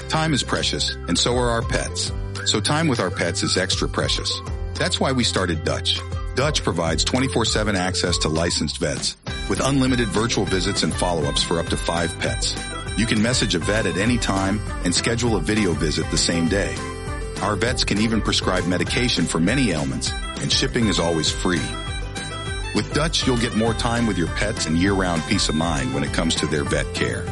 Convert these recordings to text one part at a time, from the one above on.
Time is precious, and so are our pets. So time with our pets is extra precious. That's why we started Dutch. Dutch provides 24/7 access to licensed vets with unlimited virtual visits and follow-ups for up to 5 pets. You can message a vet at any time and schedule a video visit the same day. Our vets can even prescribe medication for many ailments, and shipping is always free. With Dutch, you'll get more time with your pets and year-round peace of mind when it comes to their vet care.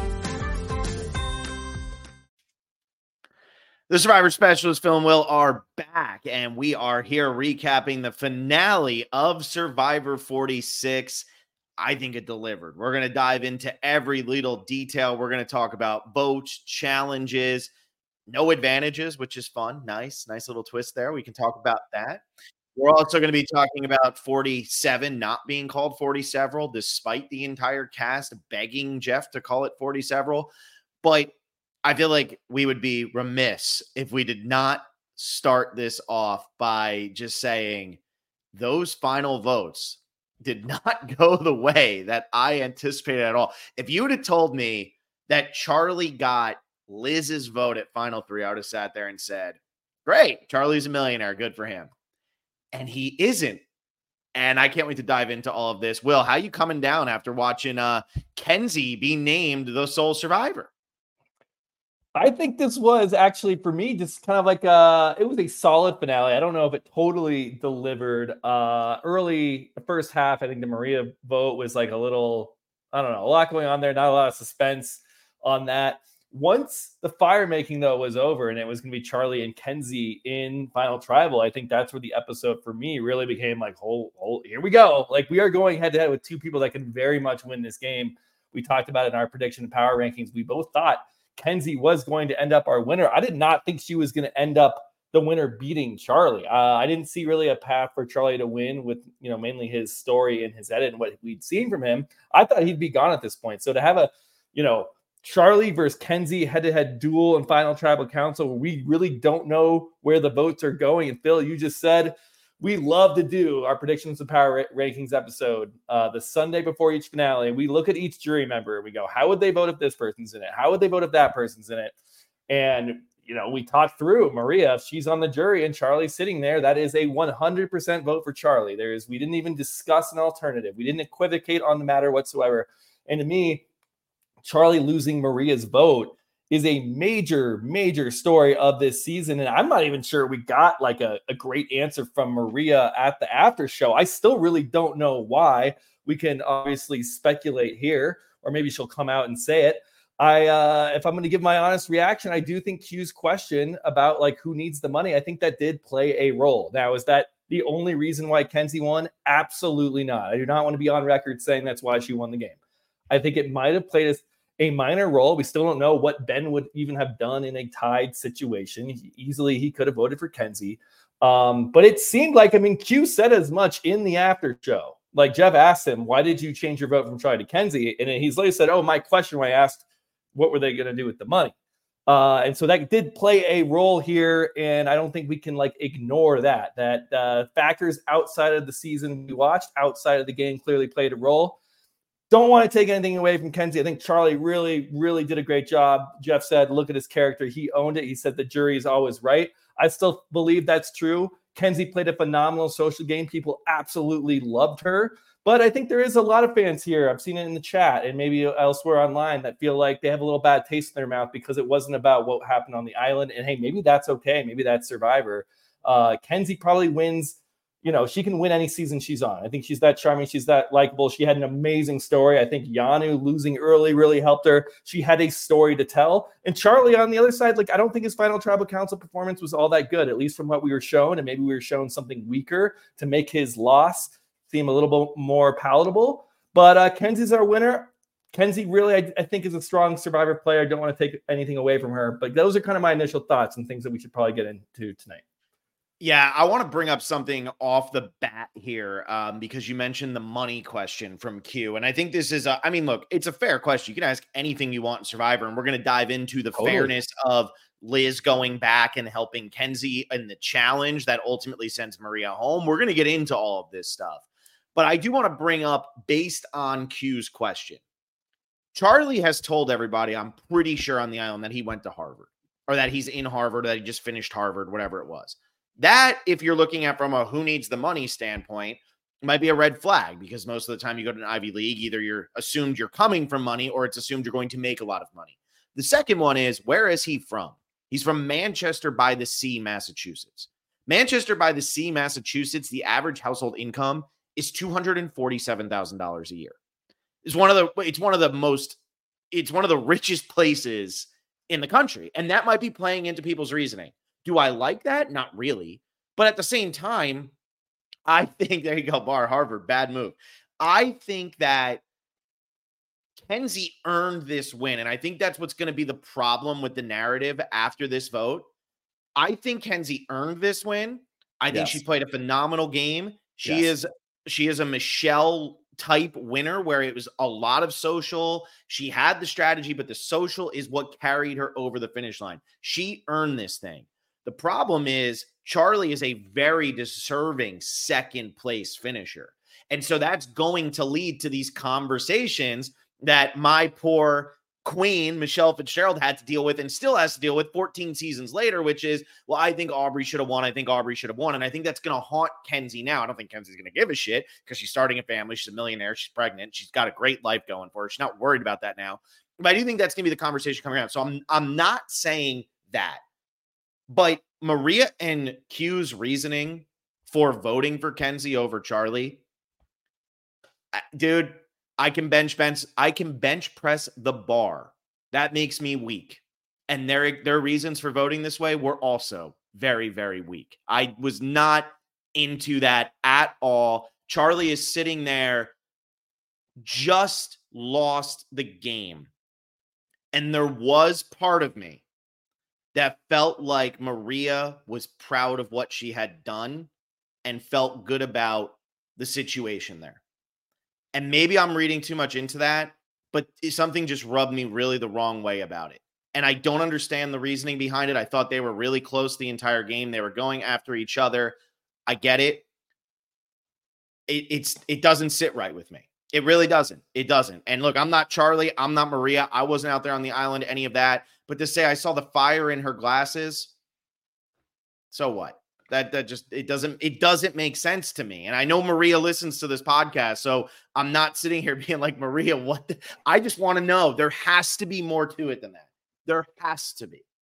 The Survivor Specialist, Phil and Will, are back, and we are here recapping the finale of Survivor 46. I think it delivered. We're going to dive into every little detail. We're going to talk about votes, challenges, no advantages, which is fun. Nice little twist there. We can talk about that. We're also going to be talking about 47 not being called 40 several, despite the entire cast begging Jeff to call it 40 several. But I feel like we would be remiss if we did not start this off by just saying those final votes did not go the way that I anticipated at all. If you would have told me that Charlie got Liz's vote at final 3, I would have sat there and said, great, Charlie's a millionaire. Good for him. And he isn't. And I can't wait to dive into all of this. Will, how you coming down after watching Kenzie be named the sole survivor? I think this was actually, for me, just kind of like it was a solid finale. I don't know if it totally delivered. Early, the first half, I think the Maria vote was like a little, I don't know, a lot going on there. Not a lot of suspense on that. Once the fire making, though, was over and it was going to be Charlie and Kenzie in Final Tribal, I think that's where the episode for me really became like, here we go. Like, we are going head to head with 2 people that can very much win this game. We talked about it in our prediction power rankings. We both thought Kenzie was going to end up our winner. I did not think she was going to end up the winner beating Charlie. I didn't see really a path for Charlie to win with, mainly his story and his edit and what we'd seen from him. I thought he'd be gone at this point. So to have a, Charlie versus Kenzie head-to-head duel in Final Tribal Council, where we really don't know where the votes are going. And Phil, you just said we love to do our predictions of power rankings episode the Sunday before each finale. We look at each jury member. We go, how would they vote if this person's in it? How would they vote if that person's in it? And, we talked through Maria. If she's on the jury and Charlie's sitting there, that is a 100% vote for Charlie. We didn't even discuss an alternative. We didn't equivocate on the matter whatsoever. And to me, Charlie losing Maria's vote is a major, major story of this season. And I'm not even sure we got like a great answer from Maria at the after show. I still really don't know why. We can obviously speculate here, or maybe she'll come out and say it. If I'm going to give my honest reaction, I do think Q's question about like who needs the money, I think that did play a role. Now, is that the only reason why Kenzie won? Absolutely not. I do not want to be on record saying that's why she won the game. I think it might have played a minor role. We still don't know what Ben would even have done in a tied situation. He could have voted for Kenzie. But it seemed like, Q said as much in the after show. Like, Jeff asked him, why did you change your vote from Charlie to Kenzie? And he's later said, my question when I asked, what were they going to do with the money? And so that did play a role here. And I don't think we can ignore that factors outside of the season we watched, outside of the game, clearly played a role. Don't want to take anything away from Kenzie. I think Charlie really, really did a great job. Jeff said, look at his character. He owned it. He said the jury is always right. I still believe that's true. Kenzie played a phenomenal social game. People absolutely loved her. But I think there is a lot of fans here. I've seen it in the chat and maybe elsewhere online that feel like they have a little bad taste in their mouth because it wasn't about what happened on the island. And hey, maybe that's okay. Maybe that's Survivor. Kenzie probably wins. She can win any season she's on. I think she's that charming. She's that likable. She had an amazing story. I think Yanu losing early really helped her. She had a story to tell. And Charlie on the other side, I don't think his Final Tribal Council performance was all that good, at least from what we were shown. And maybe we were shown something weaker to make his loss seem a little bit more palatable. But Kenzie's our winner. Kenzie really, I think, is a strong Survivor player. I don't want to take anything away from her. But those are kind of my initial thoughts and things that we should probably get into tonight. Yeah, I want to bring up something off the bat here because you mentioned the money question from Q. And I think this is look, it's a fair question. You can ask anything you want in Survivor, and we're going to dive into the fairness of Liz going back and helping Kenzie in the challenge that ultimately sends Maria home. We're going to get into all of this stuff. But I do want to bring up, based on Q's question, Charlie has told everybody, I'm pretty sure on the island, that he went to Harvard. or that he's in Harvard, or that he just finished Harvard, whatever it was. That, if you're looking at from a who needs the money standpoint, might be a red flag, because most of the time you go to an Ivy League, either you're assumed you're coming from money or it's assumed you're going to make a lot of money. The second one is, where is he from? He's from Manchester by the Sea, Massachusetts. Manchester by the Sea, Massachusetts, the average household income is $247,000 a year. It's one of the richest places in the country. And that might be playing into people's reasoning. Do I like that? Not really. But at the same time, I think, there you go, Bar Harvard, bad move. I think that Kenzie earned this win. And I think that's what's going to be the problem with the narrative after this vote. I think Kenzie earned this win. I think she played a phenomenal game. She is a Michelle type winner, where it was a lot of social. She had the strategy, but the social is what carried her over the finish line. She earned this thing. The problem is Charlie is a very deserving second place finisher. And so that's going to lead to these conversations that my poor queen, Michelle Fitzgerald, had to deal with and still has to deal with 14 seasons later, which is, well, I think Aubrey should have won. I think Aubrey should have won. And I think that's going to haunt Kenzie now. I don't think Kenzie's going to give a shit, because she's starting a family. She's a millionaire. She's pregnant. She's got a great life going for her. She's not worried about that now. But I do think that's going to be the conversation coming around. So I'm not saying that. But Maria and Q's reasoning for voting for Kenzie over Charlie, dude, I can bench press the bar. That makes me weak. And their reasons for voting this way were also very, very weak. I was not into that at all. Charlie is sitting there, just lost the game. And there was part of me that felt like Maria was proud of what she had done and felt good about the situation there. And maybe I'm reading too much into that, but something just rubbed me really the wrong way about it. And I don't understand the reasoning behind it. I thought they were really close the entire game. They were going after each other. I get it. It doesn't sit right with me. It really doesn't. It doesn't. And look, I'm not Charlie. I'm not Maria. I wasn't out there on the island, any of that. But to say I saw the fire in her glasses, so what? That just, it doesn't make sense to me. And I know Maria listens to this podcast, so I'm not sitting here being like, Maria, I just want to know. There has to be more to it than that. There has to be.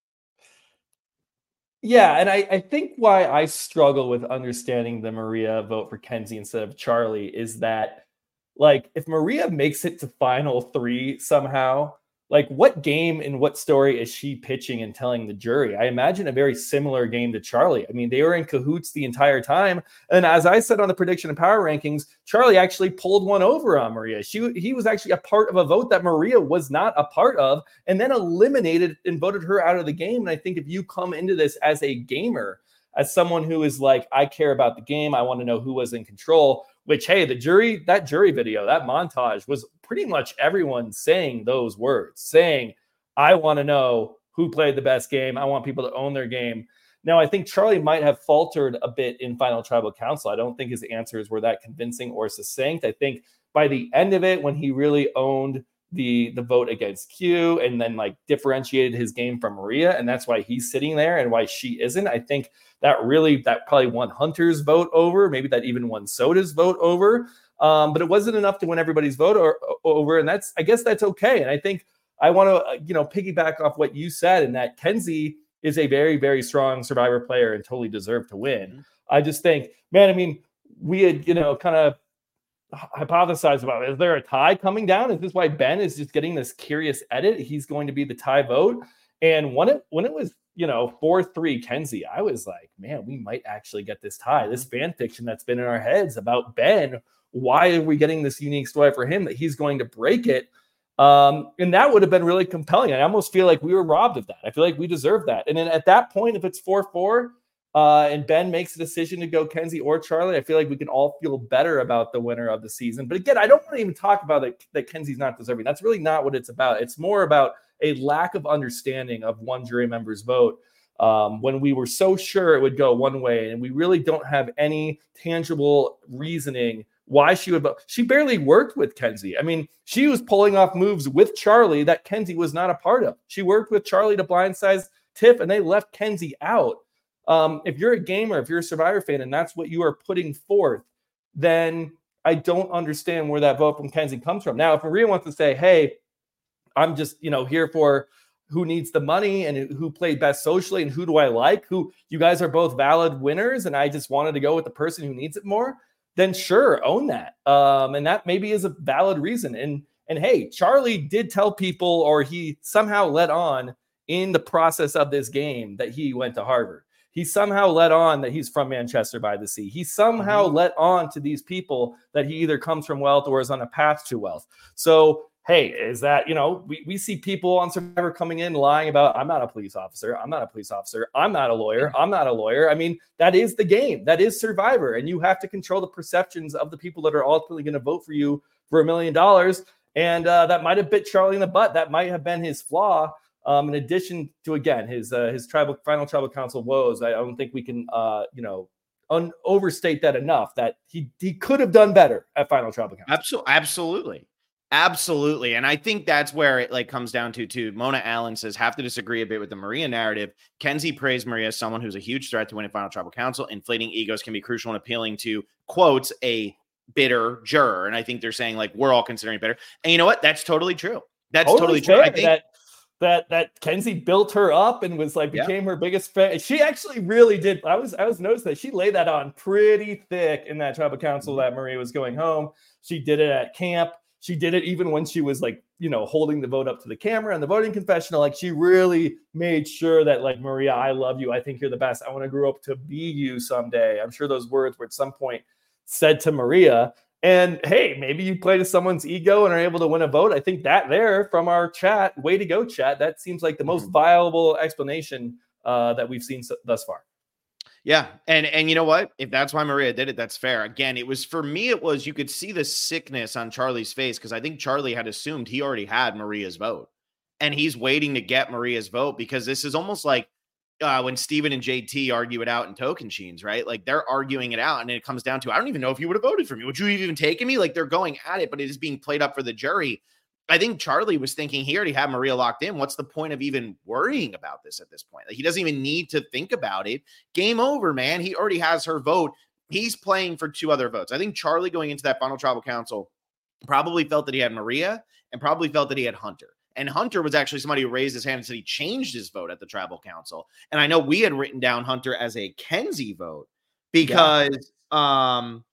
Yeah, and I think why I struggle with understanding the Maria vote for Kenzie instead of Charlie is that, like, if Maria makes it to final 3 somehow, like, what game and what story is she pitching and telling the jury? I imagine a very similar game to Charlie. I mean, they were in cahoots the entire time. And as I said on the prediction and power rankings, Charlie actually pulled one over on Maria. He was actually a part of a vote that Maria was not a part of, and then eliminated and voted her out of the game. And I think if you come into this as a gamer, as someone who is like, I care about the game, I want to know who was in control, which, hey, that jury video, that montage was pretty much everyone saying those words, saying, I want to know who played the best game. I want people to own their game. Now, I think Charlie might have faltered a bit in Final Tribal Council. I don't think his answers were that convincing or succinct. I think by the end of it, when he really owned the vote against Q and then like differentiated his game from Maria, and that's why he's sitting there and why she isn't, I think that probably won Hunter's vote over, maybe that even won Soda's vote over. But it wasn't enough to win everybody's vote over. And I guess that's okay. And I think I want to, piggyback off what you said, and that Kenzie is a very, very strong Survivor player and totally deserved to win. Mm-hmm. I just think, man, I mean, we had, kind of hypothesized about it. Is there a tie coming down? Is this why Ben is just getting this curious edit? He's going to be the tie vote. And when it was, 4-3 Kenzie, I was like, man, we might actually get this tie. This fan fiction that's been in our heads about Ben, why are we getting this unique story for him that he's going to break it? And that would have been really compelling. I almost feel like we were robbed of that. I feel like we deserve that. And then at that point, if it's 4-4 and Ben makes a decision to go Kenzie or Charlie, I feel like we can all feel better about the winner of the season. But again, I don't want to even talk about that Kenzie's not deserving. That's really not what it's about. It's more about a lack of understanding of one jury member's vote when we were so sure it would go one way, and we really don't have any tangible reasoning why she would vote. She barely worked with Kenzie. I mean, she was pulling off moves with Charlie that Kenzie was not a part of. She worked with Charlie to blindside Tiff, and they left Kenzie out. If you're a gamer, if you're a Survivor fan, and that's what you are putting forth, then I don't understand where that vote from Kenzie comes from. Now, if Maria wants to say, hey, I'm just, here for who needs the money and who played best socially and who do I like, who you guys are both valid winners, and I just wanted to go with the person who needs it more, then sure, own that. And that maybe is a valid reason. And hey, Charlie did tell people, or he somehow let on in the process of this game, that he went to Harvard. He somehow let on that he's from Manchester by the Sea. He somehow let on to these people that he either comes from wealth or is on a path to wealth. So, hey, is that, we see people on Survivor coming in lying about, I'm not a police officer. I'm not a police officer. I'm not a lawyer. I'm not a lawyer. I mean, that is the game. That is Survivor. And you have to control the perceptions of the people that are ultimately going to vote for you for $1 million. And that might have bit Charlie in the butt. That might have been his flaw. In addition to, again, his final tribal council woes, I don't think we can, overstate that enough, that he could have done better at final tribal council. Absolutely. And I think that's where it comes down to Mona Allen says, have to disagree a bit with the Maria narrative. Kenzie praised Maria as someone who's a huge threat to winning final tribal council. Inflating egos can be crucial in appealing to, quotes, a bitter juror. And I think they're saying we're all considering bitter. And you know what? That's totally true. That's totally true. I think that Kenzie built her up and was became her biggest fan. She actually really did. I was noticing that she laid that on pretty thick in that tribal council that Maria was going home. She did it at camp. She did it even when she was holding the vote up to the camera and the voting confessional. She really made sure that Maria, I love you. I think you're the best. I want to grow up to be you someday. I'm sure those words were at some point said to Maria. And hey, maybe you play to someone's ego and are able to win a vote. I think that there from our chat, way to go, chat. That seems like the most viable explanation that we've seen thus far. Yeah. And you know what? If that's why Maria did it, that's fair. Again, it was, for me, you could see the sickness on Charlie's face, because I think Charlie had assumed he already had Maria's vote. And he's waiting to get Maria's vote, because this is almost like when Steven and JT argue it out in Tocantins, right? They're arguing it out, and it comes down to, I don't even know if you would have voted for me. Would you have even taken me? They're going at it, but it is being played up for the jury. I think Charlie was thinking he already had Maria locked in. What's the point of even worrying about this at this point? He doesn't even need to think about it. Game over, man. He already has her vote. He's playing for 2 other votes. I think Charlie, going into that final tribal council, probably felt that he had Maria and probably felt that he had Hunter. And Hunter was actually somebody who raised his hand and said he changed his vote at the tribal council. And I know we had written down Hunter as a Kenzie vote because of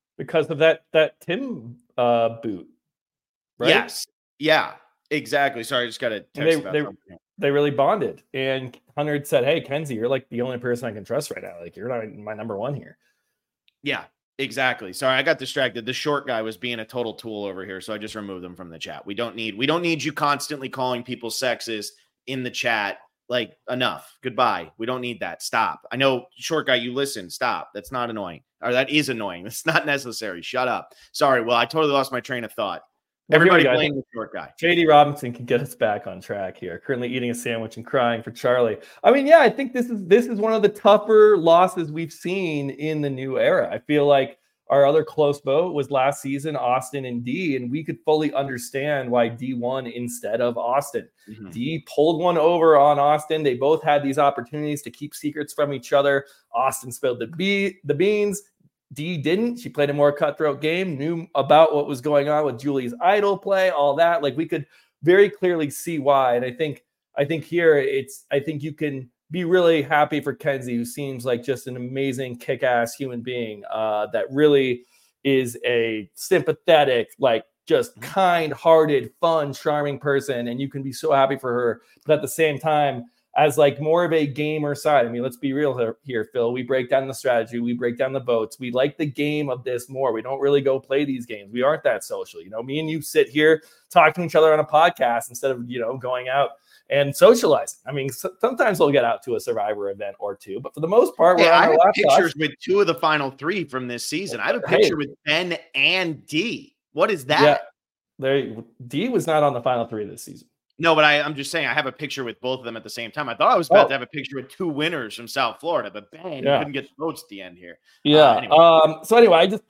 that Tim boot. Right? Yes. Yeah, exactly. Sorry, I just got a text about something. They really bonded. And Hunter had said, hey, Kenzie, you're the only person I can trust right now. You're not my number one here. Yeah. Exactly. Sorry, I got distracted. The short guy was being a total tool over here, so I just removed him from the chat. We don't need you constantly calling people sexist in the chat. Enough. Goodbye. We don't need that. Stop. I know, short guy, you listen. Stop. That's not annoying. Or that is annoying. That's not necessary. Shut up. Sorry. Well, I totally lost my train of thought. Everybody blame the short guy. JD Robinson can get us back on track here. Currently eating a sandwich and crying for Charlie. I mean, yeah, I think this is one of the tougher losses we've seen in the new era. I feel like our other close vote was last season, Austin and D, and we could fully understand why D won instead of Austin. Mm-hmm. D pulled one over on Austin. They both had these opportunities to keep secrets from each other. Austin spilled the beans. D didn't. She played a more cutthroat game, knew about what was going on with Julie's idol play, all that. We could very clearly see why. And I think here I think you can be really happy for Kenzie, who seems like just an amazing kick-ass human being that really is a sympathetic, just kind-hearted, fun, charming person. And you can be so happy for her. But at the same time, as more of a gamer side. I mean, let's be real here, Phil. We break down the strategy. We break down the votes. We like the game of this more. We don't really go play these games. We aren't that social. Me and you sit here talking to each other on a podcast instead of, going out and socializing. I mean, sometimes we'll get out to a Survivor event or two, but for the most part, I have pictures with 2 of the final 3 from this season. I have a picture with Ben and D. What is that? Yeah, D was not on the final 3 this season. No, but I'm just saying I have a picture with both of them at the same time. I thought I was about to have a picture with 2 winners from South Florida, but bang, you couldn't get the votes at the end here. Yeah. So anyway, I just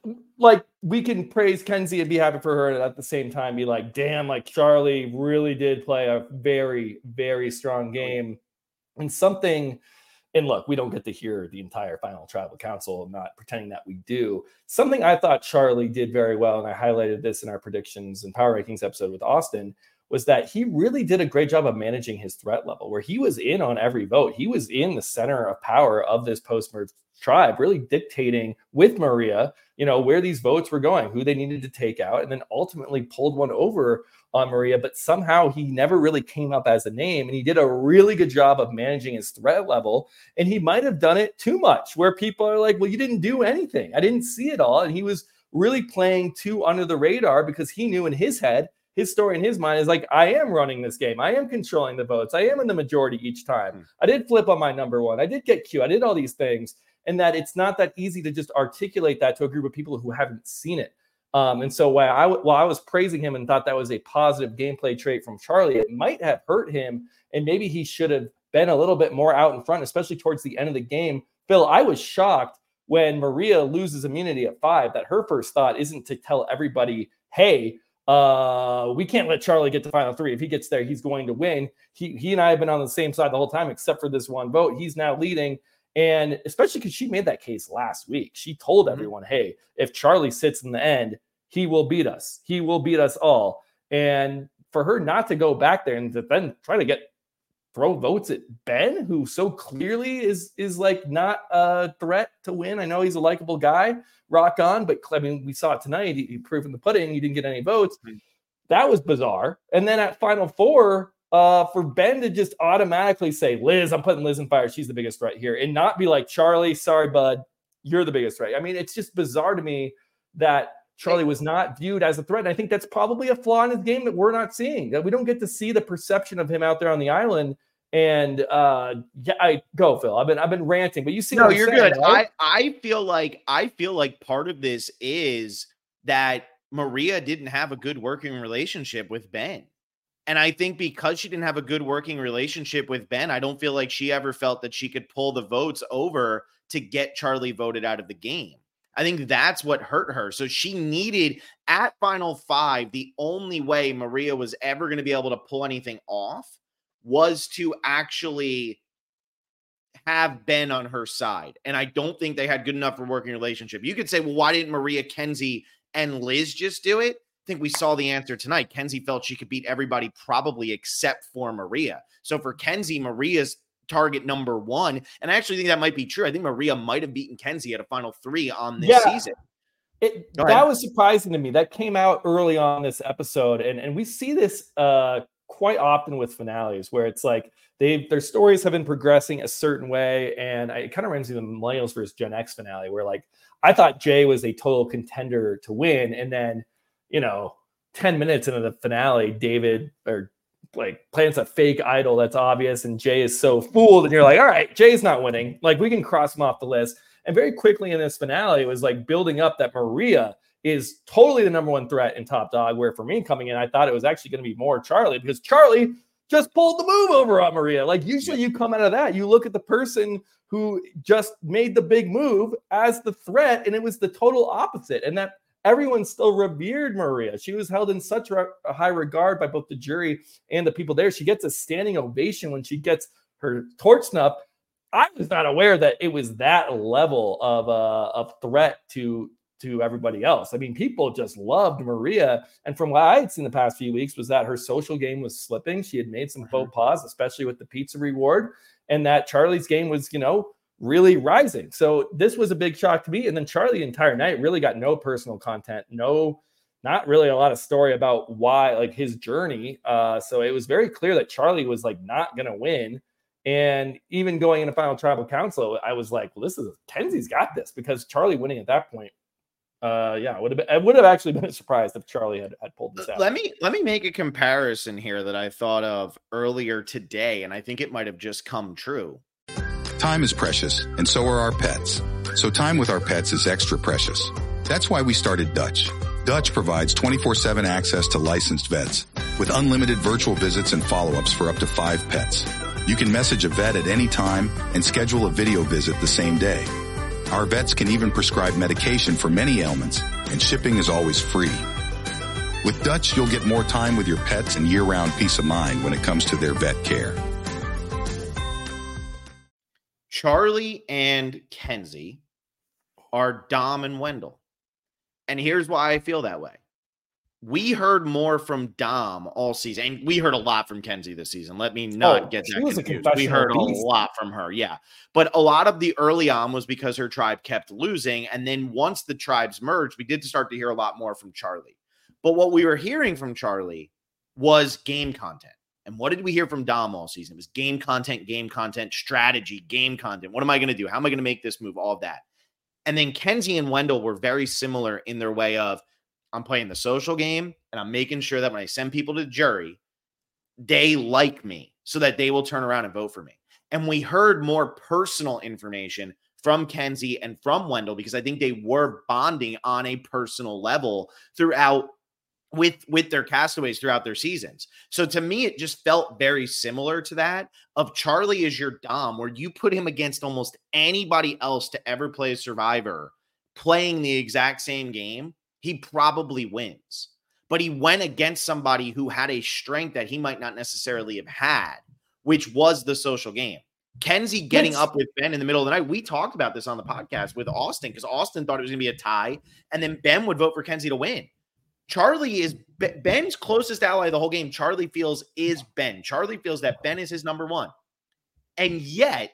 we can praise Kenzie and be happy for her, and at the same time be damn, Charlie really did play a very, very strong game. And something, and look, we don't get to hear the entire final tribal council. I'm not pretending that we do. Something I thought Charlie did very well, and I highlighted this in our predictions and power rankings episode with Austin, was that he really did a great job of managing his threat level, where he was in on every vote. He was in the center of power of this post-merge tribe, really dictating with Maria, where these votes were going, who they needed to take out, and then ultimately pulled one over on Maria. But somehow he never really came up as a name, and he did a really good job of managing his threat level. And he might have done it too much, where people are like, well, you didn't do anything. I didn't see it all. And he was really playing too under the radar, because he knew in his head, his story in his mind is like, I am running this game. I am controlling the votes. I am in the majority each time. I did flip on my number one. I did get Q. I did all these things. And that it's not that easy to just articulate that to a group of people who haven't seen it. And so while I was praising him and thought that was a positive gameplay trait from Charlie, it might have hurt him. And maybe he should have been a little bit more out in front, especially towards the end of the game. Phil, I was shocked when Maria loses immunity at 5, that her first thought isn't to tell everybody, hey, we can't let Charlie get to final 3. If he gets there, he's going to win. He and I have been on the same side the whole time, except for this one vote. He's now leading. And especially because she made that case last week. She told everyone, hey, if Charlie sits in the end, he will beat us. He will beat us all. And for her not to go back there and to then try to throw votes at Ben, who so clearly is like not a threat to win. I know he's a likable guy, rock on, but I mean, we saw it tonight. He proved in the pudding, he didn't get any votes. That was bizarre. And then at Final Four, for Ben to just automatically say, Liz, I'm putting Liz in fire. She's the biggest threat here. And not be like, Charlie, sorry, bud, you're the biggest threat. I mean, it's just bizarre to me that Charlie was not viewed as a threat. And I think that's probably a flaw in his game that we're not seeing, that we don't get to see the perception of him out there on the island. And I go, Phil. I've been ranting, but you see, no, you're saying, good. Right? I feel like part of this is that Maria didn't have a good working relationship with Ben. And I think because she didn't have a good working relationship with Ben, I don't feel like she ever felt that she could pull the votes over to get Charlie voted out of the game. I think that's what hurt her. So she needed, at Final 5, the only way Maria was ever going to be able to pull anything off was to actually have Ben on her side. And I don't think they had good enough for a working relationship. You could say, well, why didn't Maria, Kenzie, and Liz just do it? I think we saw the answer tonight. Kenzie felt she could beat everybody probably except for Maria. So for Kenzie, Maria's target number 1. And I actually think that might be true. I think Maria might have beaten Kenzie at a Final 3 on this season. That was surprising to me. That came out early on this episode. And we see this quite often with finales where it's like their stories have been progressing a certain way. And it kind of reminds me of the Millennials versus Gen X finale, where like I thought Jay was a total contender to win. And then, 10 minutes into the finale, David plants a fake idol that's obvious, and Jay is so fooled, and you're like, all right, Jay's not winning. Like, we can cross him off the list. And very quickly in this finale, it was like building up that Maria is totally the number 1 threat in Top Dog, where for me coming in, I thought it was actually going to be more Charlie, because Charlie just pulled the move over on Maria. Like, usually you come out of that, you look at the person who just made the big move as the threat, and it was the total opposite. And that everyone still revered Maria. She was held in such a high regard by both the jury and the people there. She gets a standing ovation when she gets her torch snuff. I was not aware that it was that level of threat to everybody else. I mean, people just loved Maria. And from what I had seen the past few weeks was that her social game was slipping. She had made some faux pas, especially with the pizza reward, and that Charlie's game was, really rising. So this was a big shock to me. And then Charlie the entire night really got no personal content, not really a lot of story about why, like his journey. So it was very clear that Charlie was like not going to win. And even going into Final Tribal Council, I was like, well, Kenzie's got this, because Charlie winning at that point, I would have actually been surprised if Charlie had pulled this out. Let me make a comparison here that I thought of earlier today, and I think it might have just come true. Time is precious, and so are our pets. So time with our pets is extra precious. That's why we started Dutch. Dutch provides 24/7 access to licensed vets with unlimited virtual visits and follow-ups for up to 5 pets. You can message a vet at any time and schedule a video visit the same day. Our vets can even prescribe medication for many ailments, and shipping is always free. With Dutch, you'll get more time with your pets and year-round peace of mind when it comes to their vet care. Charlie and Kenzie are Dom and Wendell. And here's why I feel that way. We heard more from Dom all season, and we heard a lot from Kenzie this season. Let me not get that confused. We heard a lot from her, yeah. But a lot of the early on was because her tribe kept losing, and then once the tribes merged, we did start to hear a lot more from Charlie. But what we were hearing from Charlie was game content. And what did we hear from Dom all season? It was game content, strategy, game content. What am I going to do? How am I going to make this move? All of that. And then Kenzie and Wendell were very similar in their way of, I'm playing the social game, and I'm making sure that when I send people to the jury, they like me so that they will turn around and vote for me. And we heard more personal information from Kenzie and from Wendell because I think they were bonding on a personal level throughout with their castaways throughout their seasons. So to me, it just felt very similar to that of Charlie as your Dom, where you put him against almost anybody else to ever play a Survivor playing the exact same game. He probably wins, but he went against somebody who had a strength that he might not necessarily have had, which was the social game. Kenzie getting up with Ben in the middle of the night. We talked about this on the podcast with Austin because Austin thought it was going to be a tie, and then Ben would vote for Kenzie to win. Charlie is Ben's closest ally the whole game. Charlie feels is Ben. Charlie feels that Ben is his number one. And yet,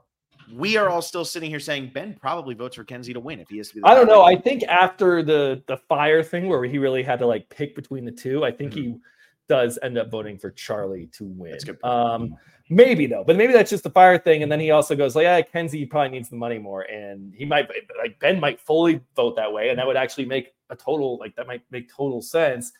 we are all still sitting here saying Ben probably votes for Kenzie to win if he has to be. I don't know. I think after the fire thing where he really had to like pick between the two, I think he does end up voting for Charlie to win. That's good. Maybe though, but maybe that's just the fire thing. And then he also goes like, yeah, Kenzie probably needs the money more. And he might like Ben might fully vote that way. And that would actually make that might make total sense.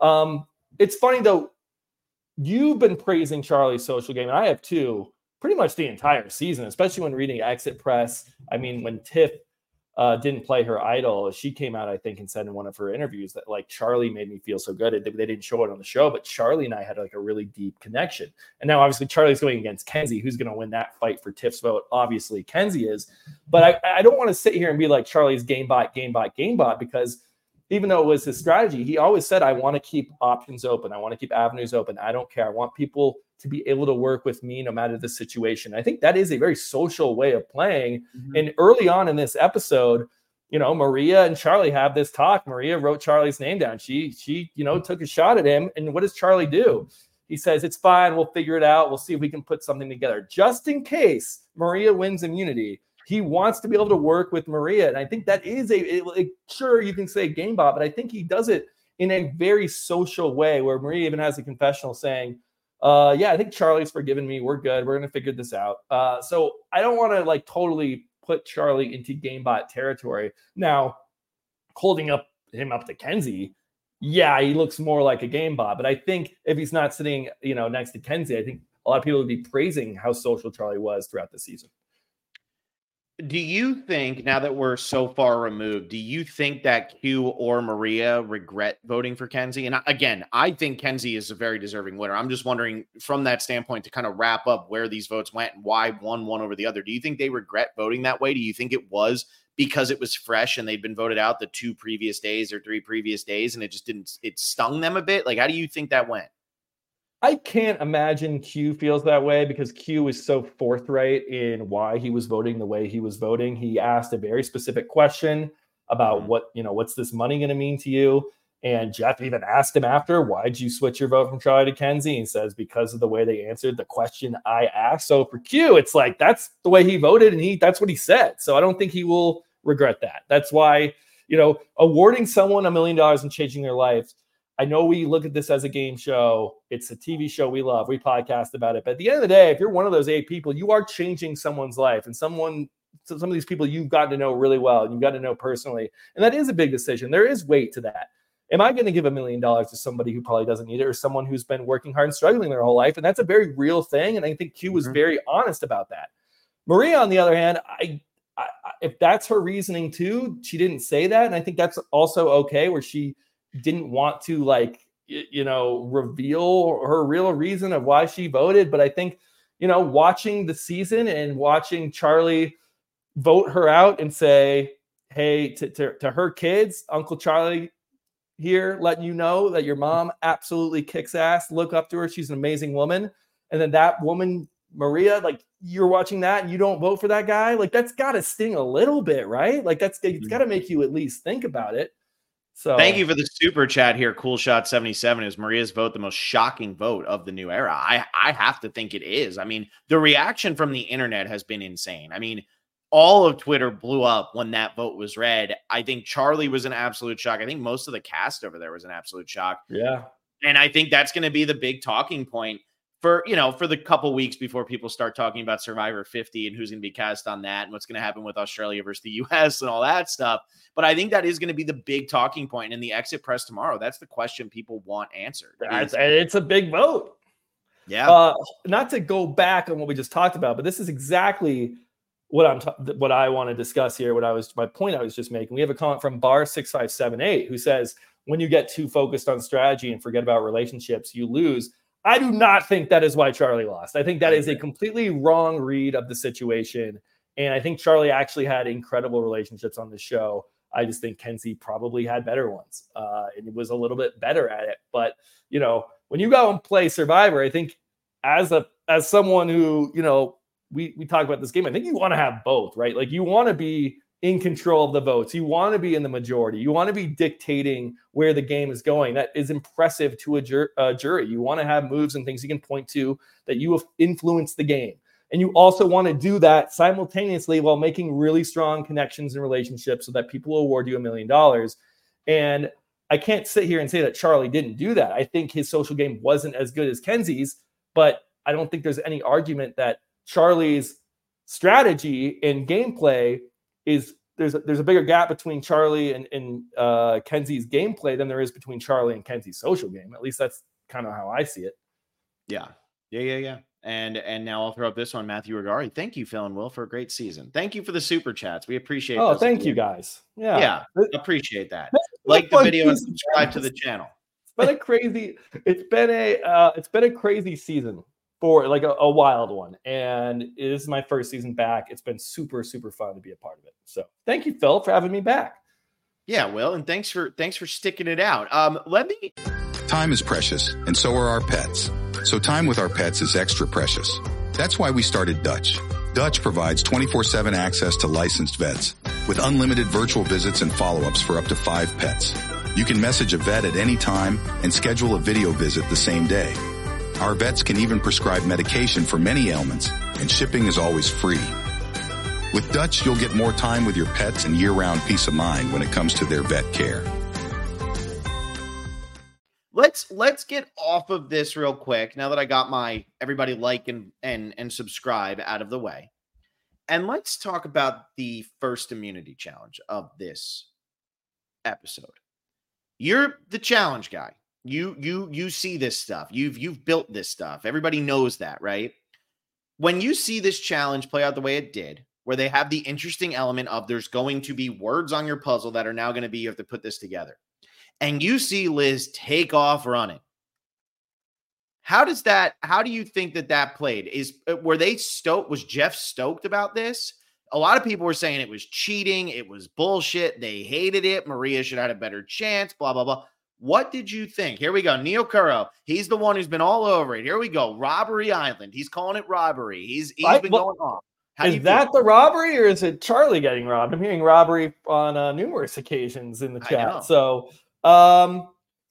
It's funny though. You've been praising Charlie's social game, and I have too, pretty much the entire season, especially when reading Exit Press. I mean, when Tiff didn't play her idol, she came out, I think, and said in one of her interviews that like Charlie made me feel so good. They didn't show it on the show, but Charlie and I had like a really deep connection. And now obviously Charlie's going against Kenzie. Who's going to win that fight for Tiff's vote? Obviously Kenzie is. But I don't want to sit here and be like Charlie's game bot, because even though it was his strategy, he always said, I want to keep options open. I want to keep avenues open. I don't care. I want people to be able to work with me no matter the situation. I think that is a very social way of playing. Mm-hmm. And early on in this episode, Maria and Charlie have this talk. Maria wrote Charlie's name down. She took a shot at him. And what does Charlie do? He says, it's fine. We'll figure it out. We'll see if we can put something together just in case Maria wins immunity. He wants to be able to work with Maria. And I think that is sure, you can say game bot, but I think he does it in a very social way where Maria even has a confessional saying, I think Charlie's forgiven me. We're good. We're going to figure this out. So I don't want to like totally put Charlie into game bot territory. Now, holding him up to Kenzie, yeah, he looks more like a game bot. But I think if he's not sitting, next to Kenzie, I think a lot of people would be praising how social Charlie was throughout the season. Do you think, now that we're so far removed, do you think that Q or Maria regret voting for Kenzie? And again, I think Kenzie is a very deserving winner. I'm just wondering from that standpoint to kind of wrap up where these votes went and why one over the other. Do you think they regret voting that way? Do you think it was because it was fresh and they'd been voted out the 2 previous days or 3 previous days and it stung them a bit? Like, how do you think that went? I can't imagine Q feels that way because Q was so forthright in why he was voting the way he was voting. He asked a very specific question about what's this money going to mean to you? And Jeff even asked him after, why'd you switch your vote from Charlie to Kenzie? He says, because of the way they answered the question I asked. So for Q, it's like, that's the way he voted and that's what he said. So I don't think he will regret that. That's why, awarding someone $1 million and changing their life. I know we look at this as a game show. It's a TV show we love. We podcast about it. But at the end of the day, if you're one of those 8 people, you are changing someone's life. And some of these people you've gotten to know really well. You've got to know personally. And that is a big decision. There is weight to that. Am I going to give $1 million to somebody who probably doesn't need it or someone who's been working hard and struggling their whole life? And that's a very real thing. And I think Q was very honest about that. Maria, on the other hand, if that's her reasoning too, she didn't say that. And I think that's also okay where she didn't want to reveal her real reason of why she voted. But I think, watching the season and watching Charlie vote her out and say, hey, to her kids, Uncle Charlie here, letting you know that your mom absolutely kicks ass. Look up to her. She's an amazing woman. And then that woman, Maria, like you're watching that and you don't vote for that guy, like that's got to sting a little bit, right? Like it's got to make you at least think about it. So thank you for the super chat here. Cool Shot 77. Is Maria's vote the most shocking vote of the new era? I have to think it is. I mean, the reaction from the internet has been insane. I mean, all of Twitter blew up when that vote was read. I think Charlie was an absolute shock. I think most of the cast over there was an absolute shock. Yeah. And I think that's going to be the big talking point for the couple weeks before people start talking about Survivor 50 and who's going to be cast on that and what's going to happen with Australia versus the US and all that stuff. But I think that is going to be the big talking point in the exit press tomorrow. That's the question people want answered. It's a big vote. Yeah. Not to go back on what we just talked about, but this is exactly what I want to discuss here. My point I was just making. We have a comment from Bar6578 who says, when you get too focused on strategy and forget about relationships, you lose. I do not think that is why Charlie lost. I think that is a completely wrong read of the situation. And I think Charlie actually had incredible relationships on the show. I just think Kenzie probably had better ones. And it was a little bit better at it. But, when you go and play Survivor, I think as someone who, we talk about this game, I think you want to have both, right? Like you want to be in control of the votes. You want to be in the majority. You want to be dictating where the game is going. That is impressive to a jury. You want to have moves and things you can point to that you have influenced the game. And you also want to do that simultaneously while making really strong connections and relationships so that people will award you $1 million. And I can't sit here and say that Charlie didn't do that. I think his social game wasn't as good as Kenzie's, but I don't think there's any argument that Charlie's strategy and gameplay is there's a bigger gap between Charlie and Kenzie's gameplay than there is between Charlie and Kenzie's social game. At least that's kind of how I see it. Yeah. And now I'll throw up this one, Matthew Regari. Thank you, Phil and Will, for a great season. Thank you for the super chats. We appreciate it. Oh, thank you guys. Yeah, appreciate that. Like the video and subscribe to the channel. It's been a crazy season for like a wild one. And it is my first season back. It's been super, super fun to be a part of it. So thank you, Phil, for having me back. Yeah, Will, and thanks for sticking it out. Time is precious, and so are our pets. So time with our pets is extra precious. That's why we started Dutch. Dutch provides 24/7 access to licensed vets with unlimited virtual visits and follow-ups for up to 5 pets. You can message a vet at any time and schedule a video visit the same day. Our vets can even prescribe medication for many ailments, and shipping is always free. With Dutch, you'll get more time with your pets and year-round peace of mind when it comes to their vet care. Let's get off of this real quick now that I got my everybody like and subscribe out of the way. And let's talk about the first immunity challenge of this episode. You're the challenge guy. You see this stuff. You've built this stuff. Everybody knows that, right? When you see this challenge play out the way it did, where they have the interesting element of there's going to be words on your puzzle that are now going to be you have to put this together. And you see Liz take off running. How do you think that played? Was Jeff stoked about this? A lot of people were saying it was cheating. It was bullshit. They hated it. Maria should have had a better chance, blah, blah, blah. What did you think? Here we go. Neo Kuro. He's the one who's been all over it. Here we go. Robbery Island. He's calling it robbery. He's been going off. Is that the robbery or is it Charlie getting robbed? I'm hearing robbery on numerous occasions in the chat. So I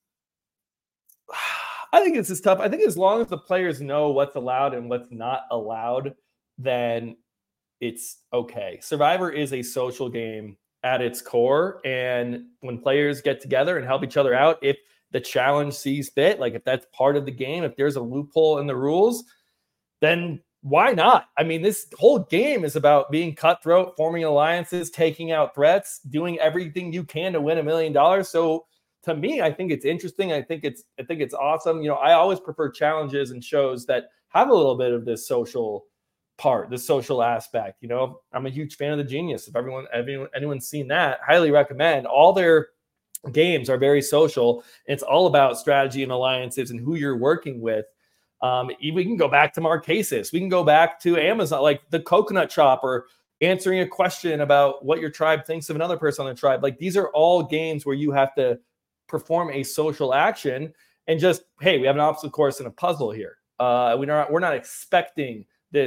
think it's just tough. I think as long as the players know what's allowed and what's not allowed, then it's okay. Survivor is a social game at its core. And when players get together and help each other out, if the challenge sees fit, like if that's part of the game, if there's a loophole in the rules, then why not? I mean, this whole game is about being cutthroat, forming alliances, taking out threats, doing everything you can to win $1 million. So to me, I think it's interesting. I think it's awesome. I always prefer challenges and shows that have a little bit of this social part, the social aspect. I'm a huge fan of The Genius. If anyone's seen that, highly recommend. All their games are very social. It's all about strategy and alliances and who you're working with. We can go back to Marquesas. We can go back to Amazon, like the coconut chopper, answering a question about what your tribe thinks of another person on the tribe. Like these are all games where you have to perform a social action and just, hey, we have an obstacle course and a puzzle here. We're not expecting this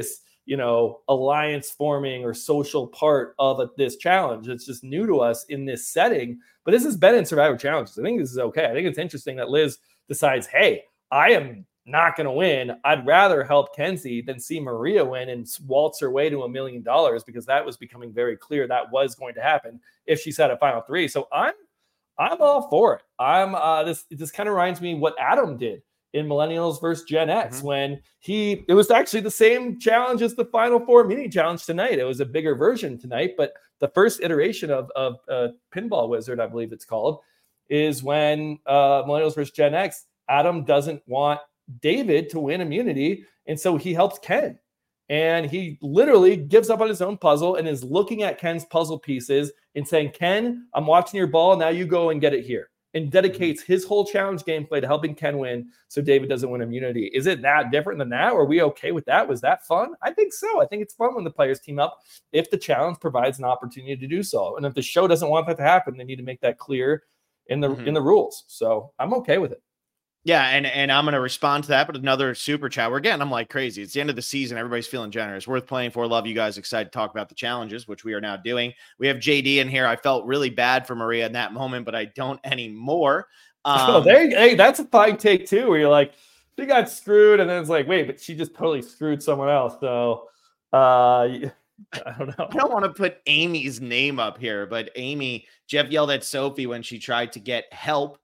alliance forming or social part of this challenge. It's just new to us in this setting, but this has been in Survivor Challenges. I think this is okay. I think it's interesting that Liz decides, hey, I am not going to win. I'd rather help Kenzie than see Maria win and waltz her way to $1 million, because that was becoming very clear that was going to happen if she said a final 3. So I'm all for it. This kind of reminds me what Adam did in Millennials versus Gen X, when it was actually the same challenge as the Final 4 mini challenge tonight. It was a bigger version tonight, but the first iteration of Pinball Wizard, I believe it's called, is when Millennials versus Gen X, Adam doesn't want David to win immunity, and so he helps Ken. And he literally gives up on his own puzzle and is looking at Ken's puzzle pieces and saying, Ken, I'm watching your ball. Now you go and get it here. And dedicates his whole challenge gameplay to helping Ken win so David doesn't win immunity. Is it that different than that? Are we okay with that? Was that fun? I think so. I think it's fun when the players team up if the challenge provides an opportunity to do so. And if the show doesn't want that to happen, they need to make that clear in the rules. So I'm okay with it. Yeah, and I'm going to respond to that, but another super chat. Where again, I'm like crazy. It's the end of the season. Everybody's feeling generous. Worth playing for. Love you guys. Excited to talk about the challenges, which we are now doing. We have JD in here. I felt really bad for Maria in that moment, but I don't anymore. Hey, that's a fine take too, where you're like, she got screwed, and then it's like, wait, but she just totally screwed someone else. So I don't know. I don't want to put Amy's name up here, but Jeff yelled at Sophie when she tried to get help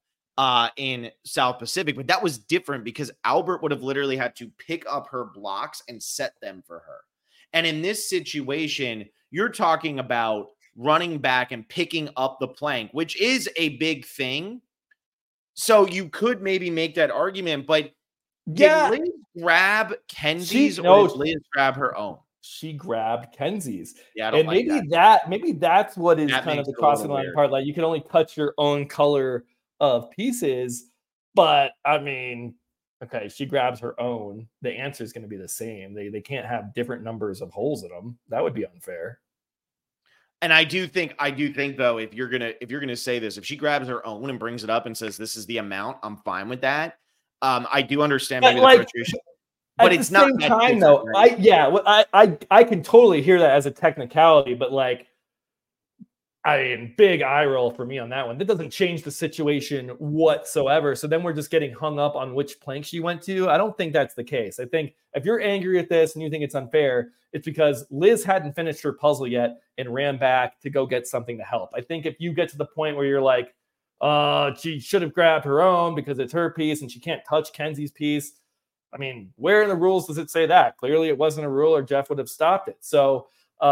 in South Pacific, but that was different because Albert would have literally had to pick up her blocks and set them for her. And in this situation, you're talking about running back and picking up the plank, which is a big thing. So you could maybe make that argument, but did Liz grab Kenzie's or did Liz grab her own? She grabbed Kenzie's. Yeah, and maybe that's what is kind of the crossing line part. Like, you can only touch your own color of pieces, but I mean, okay, she grabs her own. The answer is going to be the same. They can't have different numbers of holes in them. That would be unfair. And I do think though, if you're gonna say this, if she grabs her own and brings it up and says this is the amount, I'm fine with that. I do understand maybe the frustration, but it's not at the same time though. Right? I can totally hear that as a technicality, but like, I mean, big eye roll for me on that one. That doesn't change the situation whatsoever. So then we're just getting hung up on which plank she went to. I don't think that's the case. I think if you're angry at this and you think it's unfair, it's because Liz hadn't finished her puzzle yet and ran back to go get something to help. I think if you get to the point where you're like, she should have grabbed her own because it's her piece and she can't touch Kenzie's piece. I mean, where in the rules does it say that? Clearly it wasn't a rule or Jeff would have stopped it. So,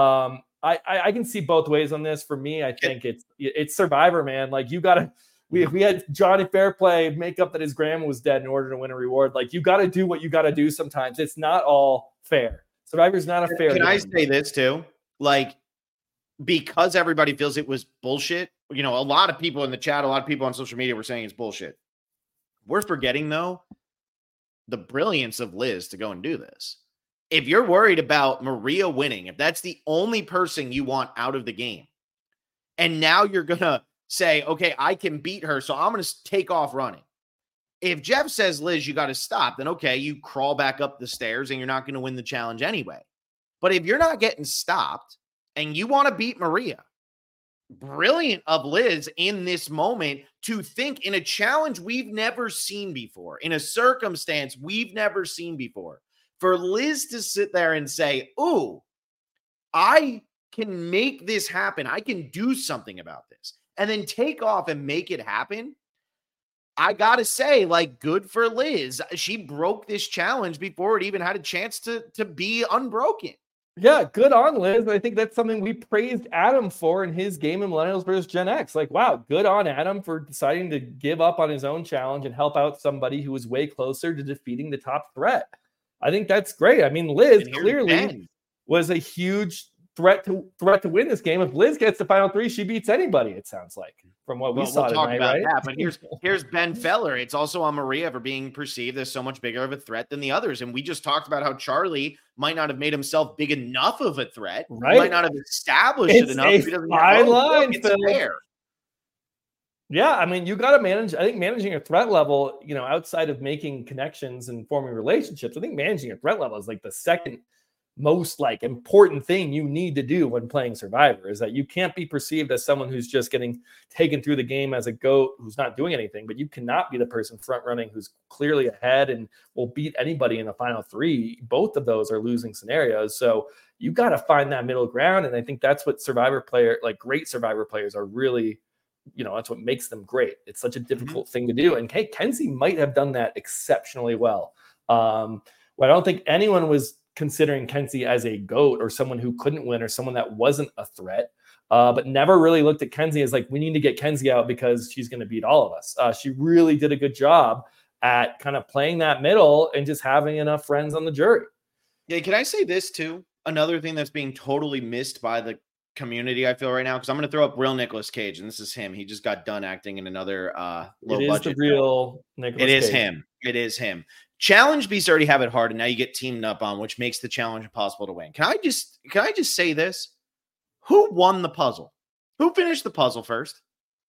I can see both ways on this. For me, I think it's Survivor, man. Like, you gotta. We had Johnny Fairplay make up that his grandma was dead in order to win a reward. Like, you got to do what you got to do. Sometimes it's not all fair. Survivor's not a fair. Can I say this too? Like, because everybody feels it was bullshit. A lot of people in the chat, a lot of people on social media were saying it's bullshit. We're forgetting though the brilliance of Liz to go and do this. If you're worried about Maria winning, if that's the only person you want out of the game, and now you're going to say, okay, I can beat her, so I'm going to take off running. If Jeff says, Liz, you got to stop, then okay, you crawl back up the stairs and you're not going to win the challenge anyway. But if you're not getting stopped and you want to beat Maria, brilliant of Liz in this moment to think in a challenge we've never seen before, in a circumstance we've never seen before. For Liz to sit there and say, ooh, I can make this happen. I can do something about this. And then take off and make it happen. I got to say, like, good for Liz. She broke this challenge before it even had a chance to be unbroken. Yeah, good on Liz. I think that's something we praised Adam for in his game in Millennials versus Gen X. Like, wow, good on Adam for deciding to give up on his own challenge and help out somebody who was way closer to defeating the top threat. I think that's great. I mean, Liz clearly was a huge threat to win this game. If Liz gets the final 3, she beats anybody, it sounds like, from what we saw we'll talk tonight, about right? that. But here's Ben Feller. It's also on Maria for being perceived as so much bigger of a threat than the others. And we just talked about how Charlie might not have made himself big enough of a threat. Right. He might not have established it enough. It's a fine line, Phil. Yeah, I mean, you got to manage. I think managing a threat level, outside of making connections and forming relationships, I think managing a threat level is like the second most like important thing you need to do when playing Survivor, is that you can't be perceived as someone who's just getting taken through the game as a GOAT who's not doing anything, but you cannot be the person front running who's clearly ahead and will beat anybody in the final 3. Both of those are losing scenarios. So you got to find that middle ground. And I think that's what great Survivor players are really, that's what makes them great. It's such a difficult thing to do. And Kenzie might have done that exceptionally well. Well, I don't think anyone was considering Kenzie as a GOAT or someone who couldn't win or someone that wasn't a threat, but never really looked at Kenzie as like, we need to get Kenzie out because she's going to beat all of us. She really did a good job at kind of playing that middle and just having enough friends on the jury. Yeah, can I say this too? Another thing that's being totally missed by the community, I feel right now, because I'm going to throw up real Nicolas Cage, and this is him. He just got done acting in another low budget. The real Nicolas Cage. It is him. It is him. Challenge beasts already have it hard, and now you get teamed up on, which makes the challenge impossible to win. Can I just say this? Who won the puzzle? Who finished the puzzle first?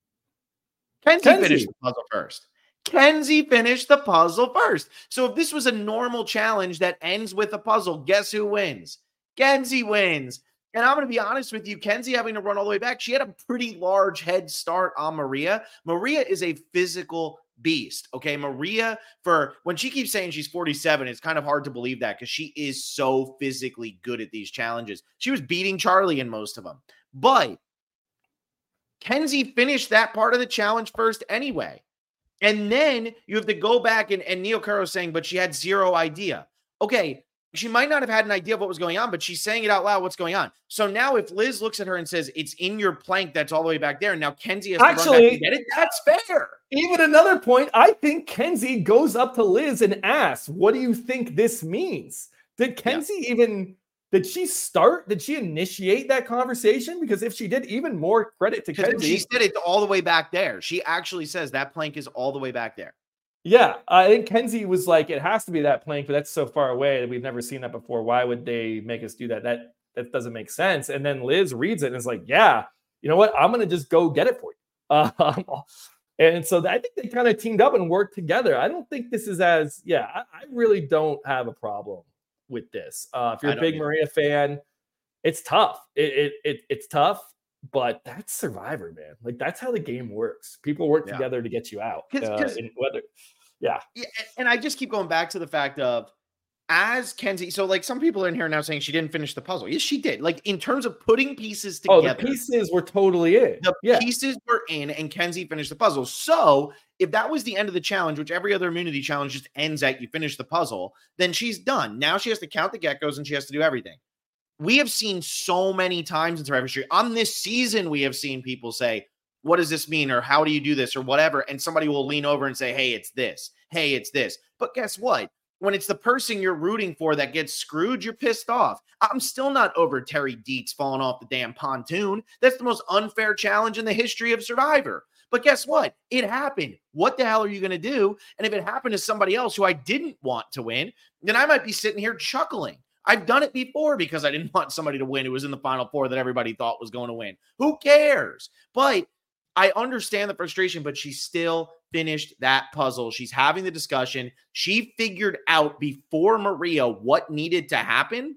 Kenzie finished the puzzle first. Kenzie finished the puzzle first. So if this was a normal challenge that ends with a puzzle, guess who wins? Kenzie wins. And I'm going to be honest with you, Kenzie having to run all the way back, she had a pretty large head start on Maria. Maria is a physical beast. Okay. Maria, for when she keeps saying she's 47, it's kind of hard to believe that because she is so physically good at these challenges. She was beating Charlie in most of them, but Kenzie finished that part of the challenge first anyway. And then you have to go back and Neil Caro saying, but she had zero idea. Okay. She might not have had an idea of what was going on, but she's saying it out loud, what's going on. So now if Liz looks at her and says, it's in your plank that's all the way back there, and now Kenzie has to run back and get it, that's fair. Even another point, I think Kenzie goes up to Liz and asks, what do you think this means? Did Kenzie did she start? Did she initiate that conversation? Because if she did, even more credit to Kenzie. She said it's all the way back there. She actually says that plank is all the way back there. Yeah, I think Kenzie was like, it has to be that plank, but that's so far away that we've never seen that before. Why would they make us do that? That doesn't make sense. And then Liz reads it and is like, yeah, you know what? I'm going to just go get it for you. And so I think they kind of teamed up and worked together. I don't think this is I really don't have a problem with this. If you're a big Maria fan, it's tough. It's tough. But that's Survivor, man. Like, that's how the game works. People work together to get you out. And I just keep going back to the fact of, as Kenzie, so like some people in here now saying she didn't finish the puzzle. Yes, she did. Like, in terms of putting pieces together. Oh, the pieces were totally in. The pieces were in, and Kenzie finished the puzzle. So if that was the end of the challenge, which every other immunity challenge just ends at you finish the puzzle, then she's done. Now she has to count the geckos and she has to do everything. We have seen so many times in Survivor history. On this season, we have seen people say, what does this mean? Or how do you do this? Or whatever. And somebody will lean over and say, hey, it's this. Hey, it's this. But guess what? When it's the person you're rooting for that gets screwed, you're pissed off. I'm still not over Terry Dietz falling off the damn pontoon. That's the most unfair challenge in the history of Survivor. But guess what? It happened. What the hell are you going to do? And if it happened to somebody else who I didn't want to win, then I might be sitting here chuckling. I've done it before because I didn't want somebody to win who was in the final 4 that everybody thought was going to win. Who cares? But I understand the frustration, but she still finished that puzzle. She's having the discussion. She figured out before Maria what needed to happen.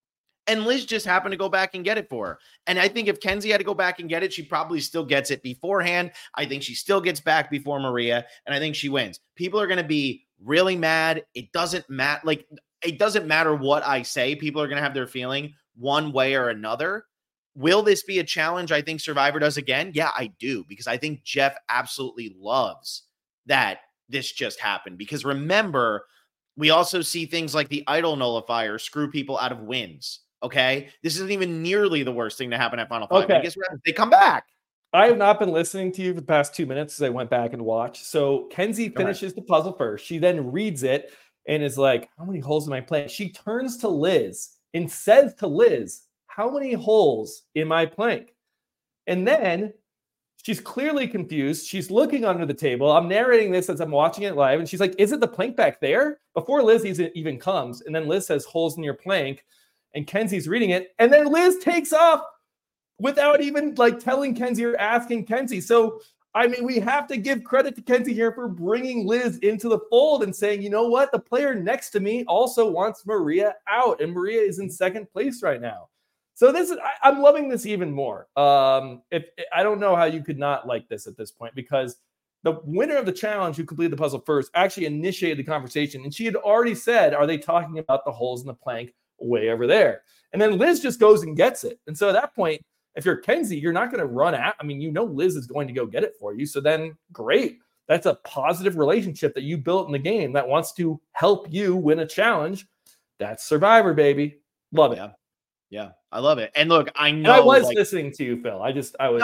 And Liz just happened to go back and get it for her. And I think if Kenzie had to go back and get it, she probably still gets it beforehand. I think she still gets back before Maria. And I think she wins. People are going to be really mad. It doesn't matter. Like, it doesn't matter what I say. People are going to have their feeling one way or another. Will this be a challenge I think Survivor does again? Yeah, I do. Because I think Jeff absolutely loves that this just happened. Because remember, we also see things like the idol nullifier screw people out of wins. Okay? This isn't even nearly the worst thing to happen at Final Five. Okay. Guess what? They come back. I have not been listening to you for the past 2 minutes as I went back and watched. So Kenzie finishes the puzzle first. She then reads it and is like, how many holes am I playing? She turns to Liz and says to Liz, how many holes in my plank? And then she's clearly confused. She's looking under the table. I'm narrating this as I'm watching it live. And she's like, is it the plank back there? Before Liz even comes. And then Liz says, holes in your plank. And Kenzie's reading it. And then Liz takes off without even like telling Kenzie or asking Kenzie. So I mean, we have to give credit to Kenzie here for bringing Liz into the fold and saying, you know what? The player next to me also wants Maria out, and Maria is in second place right now. So I'm loving this even more. If I don't know how you could not like this at this point, because the winner of the challenge who completed the puzzle first actually initiated the conversation. And she had already said, are they talking about the holes in the plank way over there? And then Liz just goes and gets it. And so at that point, if you're Kenzie, you're not going to run out. I mean, Liz is going to go get it for you. So then great. That's a positive relationship that you built in the game that wants to help you win a challenge. That's Survivor, baby. Love it. Yeah, I love it. And look, I know and I was listening to you, Phil. I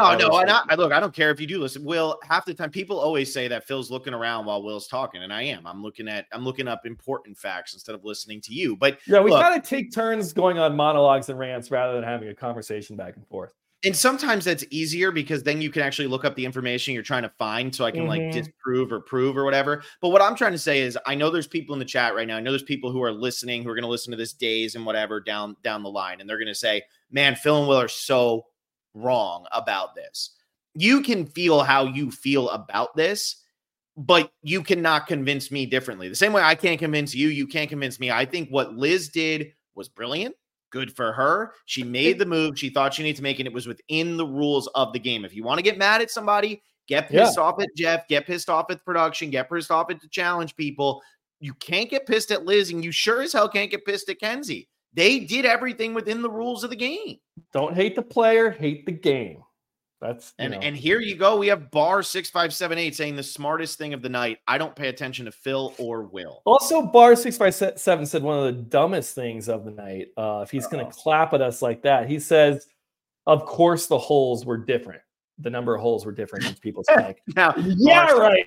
don't care if you do listen. Will, half the time people always say that Phil's looking around while Will's talking, and I am. I'm looking up important facts instead of listening to you. But yeah, we gotta take turns going on monologues and rants rather than having a conversation back and forth. And sometimes that's easier because then you can actually look up the information you're trying to find, so I can like disprove or prove or whatever. But what I'm trying to say is I know there's people in the chat right now. I know there's people who are listening, who are going to listen to this days and whatever down the line. And they're going to say, man, Phil and Will are so wrong about this. You can feel how you feel about this, but you cannot convince me differently. The same way I can't convince you, you can't convince me. I think what Liz did was brilliant. Good for her. She made the move she thought she needed to make, and it was within the rules of the game. If you want to get mad at somebody, get pissed off at Jeff, get pissed off at production, get pissed off at the challenge people. You can't get pissed at Liz, and you sure as hell can't get pissed at Kenzie. They did everything within the rules of the game. Don't hate the player, hate the game. That's and here you go. We have Bar 6578 saying the smartest thing of the night. I don't pay attention to Phil or Will. Also, Bar 657 said one of the dumbest things of the night. If he's going to clap at us like that, he says, "Of course, the holes were different. The number of holes were different in people's tank." Now, right.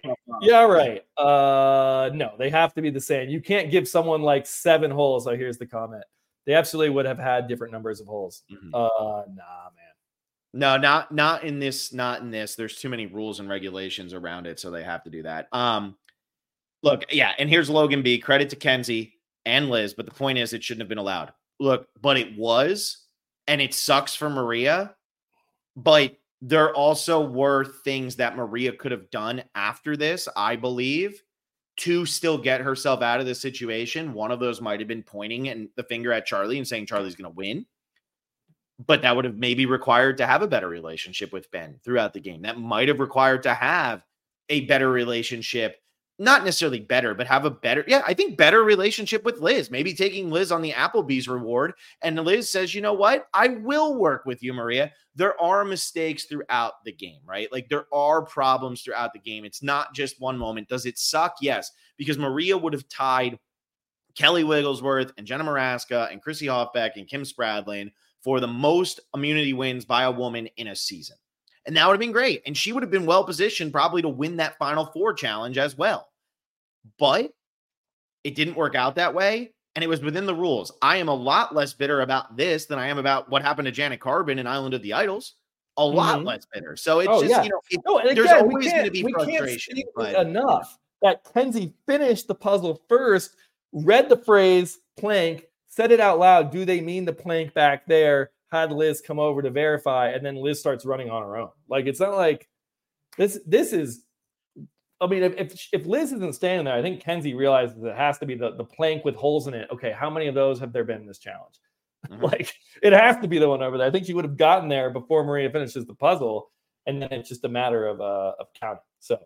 No, they have to be the same. You can't give someone like 7 holes. So here's the comment: they absolutely would have had different numbers of holes. Nah, man. No, not in this. Not in this. There's too many rules and regulations around it, so they have to do that. Look, yeah, and here's Logan B. Credit to Kenzie and Liz, but the point is, it shouldn't have been allowed. Look, but it was, and it sucks for Maria. But there also were things that Maria could have done after this, I believe, to still get herself out of the situation. One of those might have been pointing the finger at Charlie and saying Charlie's going to win. But that would have maybe required to have a better relationship with Ben throughout the game. That might have required to have a better relationship, not necessarily better, but have a better, better relationship with Liz. Maybe taking Liz on the Applebee's reward. And Liz says, you know what? I will work with you, Maria. There are mistakes throughout the game, right? Like there are problems throughout the game. It's not just one moment. Does it suck? Yes, because Maria would have tied Kelly Wigglesworth and Jenna Maraska and Chrissy Hoffbeck and Kim Spradlin for the most immunity wins by a woman in a season. And that would have been great. And she would have been well positioned probably to win that Final Four challenge as well. But it didn't work out that way. And it was within the rules. I am a lot less bitter about this than I am about what happened to Janet Carbon in Island of the Idols. A lot less bitter. So it's there's always going to be frustration. Enough that Kenzie finished the puzzle first, read the phrase plank, said it out loud. Do they mean the plank back there? Had Liz come over to verify, and then Liz starts running on her own. Like, it's not like this is, I mean, if Liz isn't standing there, I think Kenzie realizes it has to be the plank with holes in it. Okay, how many of those have there been in this challenge? Like, it has to be the one over there. I think she would have gotten there before Maria finishes the puzzle, and then it's just a matter of counting. So,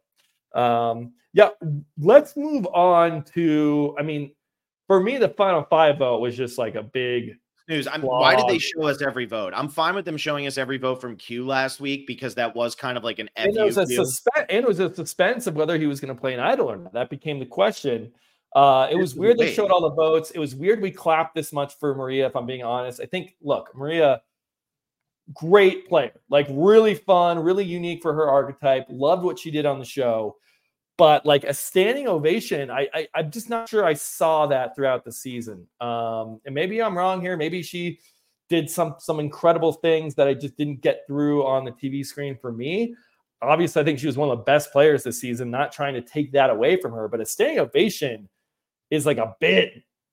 let's move on to, I mean, for me, the final 5 vote was just like a big news. Why did they show us every vote? I'm fine with them showing us every vote from Q last week because that was kind of like an FU. It was a suspense of whether he was going to play an idol or not. That became the question. It was weird they showed all the votes. It was weird we clapped this much for Maria, if I'm being honest. I think, look, Maria, great player. Like, really fun, really unique for her archetype. Loved what she did on the show. But like a standing ovation, I'm just not sure I saw that throughout the season. And maybe I'm wrong here. Maybe she did some incredible things that I just didn't get through on the TV screen for me. Obviously, I think she was one of the best players this season, not trying to take that away from her. But a standing ovation is like a bit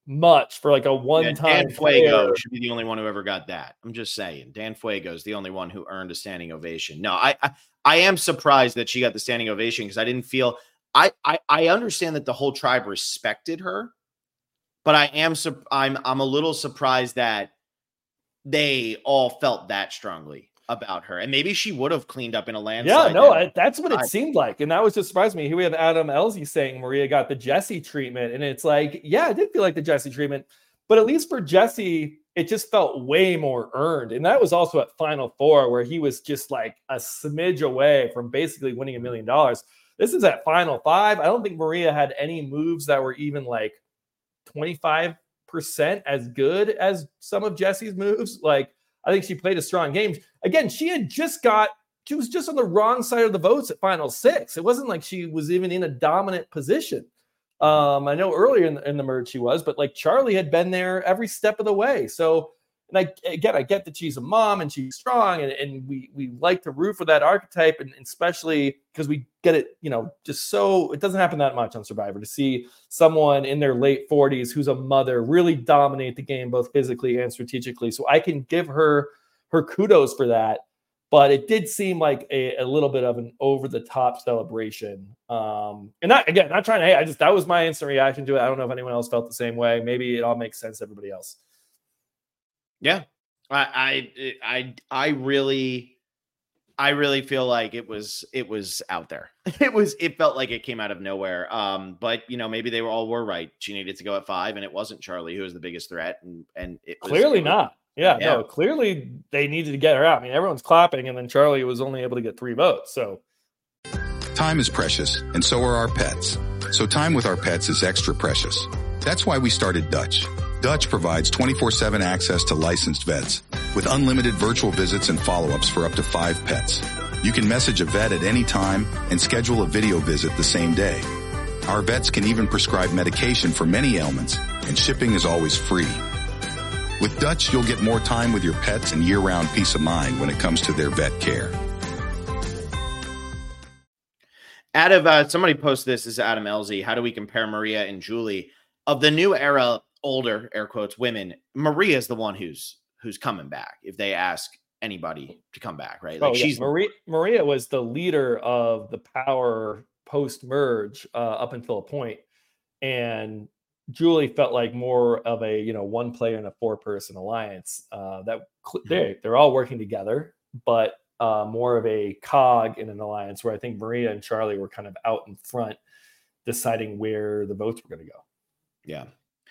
much for like a one-time Dan Fuego should be the only one who ever got that. I'm just saying. Dan Fuego is the only one who earned a standing ovation. No, I am surprised that she got the standing ovation because I didn't feel I understand that the whole tribe respected her, but I'm a little surprised that they all felt that strongly about her. And maybe she would have cleaned up in a landslide. Yeah, no, that's what it seemed like. And that was just surprised me. Here we have Adam Elsie saying Maria got the Jessie treatment. And it's like, yeah, it did feel like the Jessie treatment. But at least for Jessie, it just felt way more earned. And that was also at Final Four, where he was just like a smidge away from basically winning $1 million. This is at Final Five. I don't think Maria had any moves that were even like 25% as good as some of Jessie's moves. Like, I think she played a strong game. Again, she was just on the wrong side of the votes at Final Six. It wasn't like she was even in a dominant position. I know earlier in the merge she was, but like Charlie had been there every step of the way. So, and I get that she's a mom and she's strong, and we like to root for that archetype, and especially because we get it, just so it doesn't happen that much on Survivor to see someone in their late 40s who's a mother really dominate the game both physically and strategically. So I can give her kudos for that, but it did seem like a little bit of an over-the-top celebration. And not trying to that was my instant reaction to it. I don't know if anyone else felt the same way. Maybe it all makes sense to everybody else. Yeah, I really feel like it was out there. It felt like it came out of nowhere. But maybe they were right. She needed to go at 5, and it wasn't Charlie who was the biggest threat. And it was clearly not. Yeah, no, clearly they needed to get her out. I mean, everyone's clapping, and then Charlie was only able to get 3 votes. So time is precious, and so are our pets. So time with our pets is extra precious. That's why we started Dutch. Dutch provides 24/7 access to licensed vets with unlimited virtual visits and follow-ups for up to 5 pets. You can message a vet at any time and schedule a video visit the same day. Our vets can even prescribe medication for many ailments, and shipping is always free. With Dutch, you'll get more time with your pets and year-round peace of mind when it comes to their vet care. Somebody posted this is Adam Elsie. How do we compare Maria and Julie? Of the new era, older, air quotes, women, Maria is the one who's coming back if they ask anybody to come back, right? Like Maria was the leader of the power post-merge up until a point. And Julie felt like more of a, one player in a 4-person alliance they're all working together, but more of a cog in an alliance where I think Maria and Charlie were kind of out in front deciding where the votes were going to go. Yeah.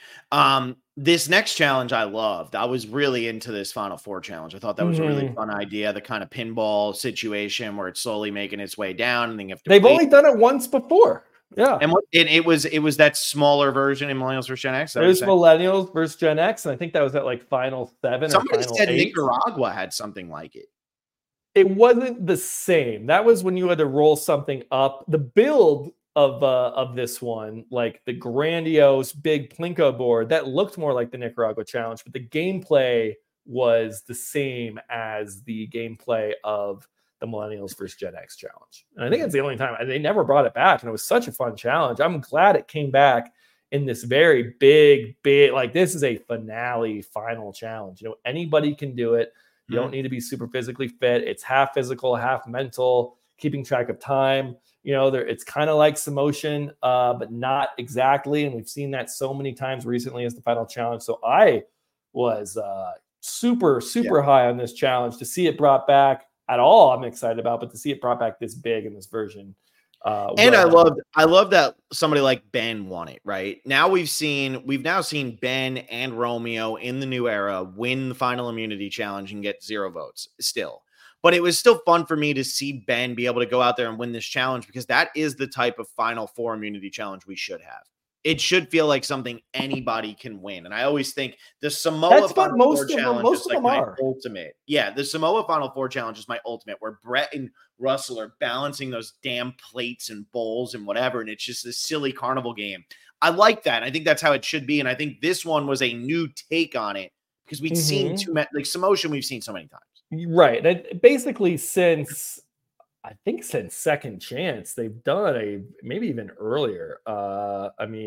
This next challenge I loved. I was really into this Final Four challenge. I thought that was a really fun idea. The kind of pinball situation where it's slowly making its way down, and then you have to They've only done it once before. Yeah. And it was that smaller version in Millennials vs. Gen X. It was Millennials versus Gen X, and I think that was at like Final 7 Somebody or Final said 8. Nicaragua had something like it. It wasn't the same. That was when you had to roll something up. The build of this one, like the grandiose big Plinko board, that looked more like the Nicaragua challenge, but the gameplay was the same as the gameplay of the Millennials versus Gen X challenge. And I think it's the only time they never brought it back. And it was such a fun challenge. I'm glad it came back in this very big, like this is a finale final challenge. Anybody can do it. You don't need to be super physically fit. It's half physical, half mental, keeping track of time. It's kind of like Samotion, but not exactly. And we've seen that so many times recently as the final challenge. So I was super high on this challenge. To see it brought back at all, I'm excited about, but to see it brought back this big in this version. And I love that somebody like Ben won it, right? Now we've now seen Ben and Romeo in the new era win the final immunity challenge and get 0 votes still. But it was still fun for me to see Ben be able to go out there and win this challenge, because that is the type of Final Four immunity challenge we should have. It should feel like something anybody can win. And I always think the Samoa Final Four challenge is like my ultimate. Yeah, the Samoa Final Four challenge is my ultimate, where Brett and Russell are balancing those damn plates and bowls and whatever, and it's just a silly carnival game. I like that. I think that's how it should be. And I think this one was a new take on it, because we'd seen too many, like Samotion, we've seen so many times. Right. And basically since Second Chance, they've done maybe even earlier. I mean,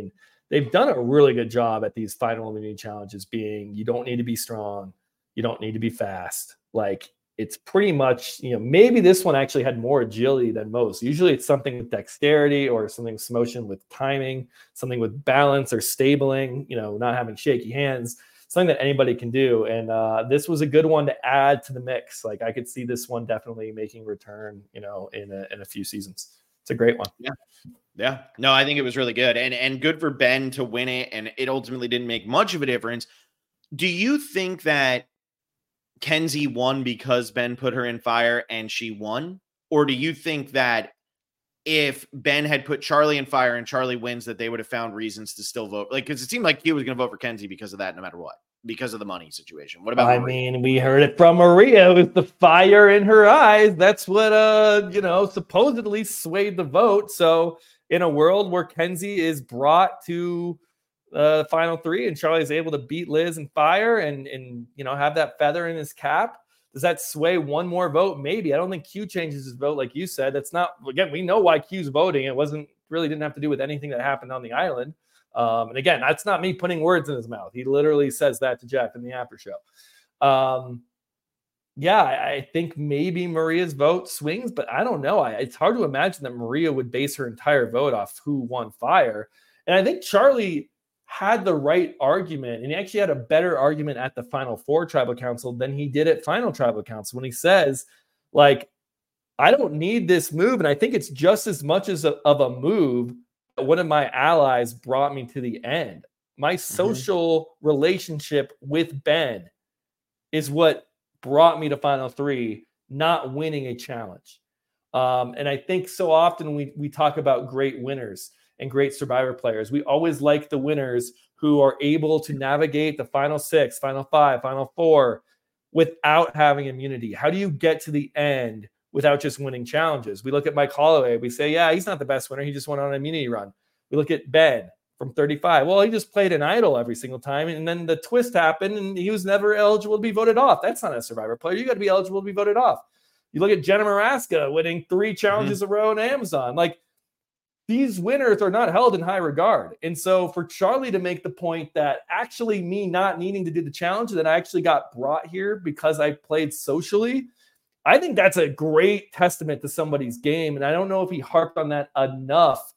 they've done a really good job at these final immunity challenges being, you don't need to be strong. You don't need to be fast. Like, it's pretty much, maybe this one actually had more agility than most. Usually it's something with dexterity or something with motion with timing, something with balance or stabling, not having shaky hands, something that anybody can do. And this was a good one to add to the mix. Like, I could see this one definitely making return, in a few seasons. It's a great one. Yeah. No, I think it was really good and good for Ben to win it. And it ultimately didn't make much of a difference. Do you think that Kenzie won because Ben put her in fire and she won? Or do you think that if Ben had put Charlie in fire and Charlie wins, that they would have found reasons to still vote? Like, because it seemed like he was going to vote for Kenzie because of that, no matter what, because of the money situation. What about Maria? We heard it from Maria with the fire in her eyes. That's what, supposedly swayed the vote. So in a world where Kenzie is brought to the final three and Charlie's able to beat Liz and fire and have that feather in his cap, does that sway one more vote? Maybe. I don't think Q changes his vote, like you said. That's not, again, we know why Q's voting. It didn't have to do with anything that happened on the island. And again, that's not me putting words in his mouth. He literally says that to Jeff in the after show. I think maybe Maria's vote swings, but I don't know. It's hard to imagine that Maria would base her entire vote off who won fire. And I think Charlie had the right argument, and he actually had a better argument at the Final Four Tribal Council than he did at Final Tribal Council when he says, like, I don't need this move, and I think it's just as much of a move that one of my allies brought me to the end. My social relationship with Ben is what brought me to Final Three, not winning a challenge. And I think so often we talk about great winners and great Survivor players. We always like the winners who are able to navigate the final 6, final 5, final 4 without having immunity. How do you get to the end without just winning challenges? We look at Mike Holloway. We say, yeah, he's not the best winner. He just went on an immunity run. We look at Ben from 35. Well, he just played an idol every single time. And then the twist happened and he was never eligible to be voted off. That's not a Survivor player. You got to be eligible to be voted off. You look at Jenna Maraska winning 3 challenges in a row in Amazon. Like, these winners are not held in high regard. And so for Charlie to make the point that actually me not needing to do the challenge, that I actually got brought here because I played socially, I think that's a great testament to somebody's game. And I don't know if he harped on that enough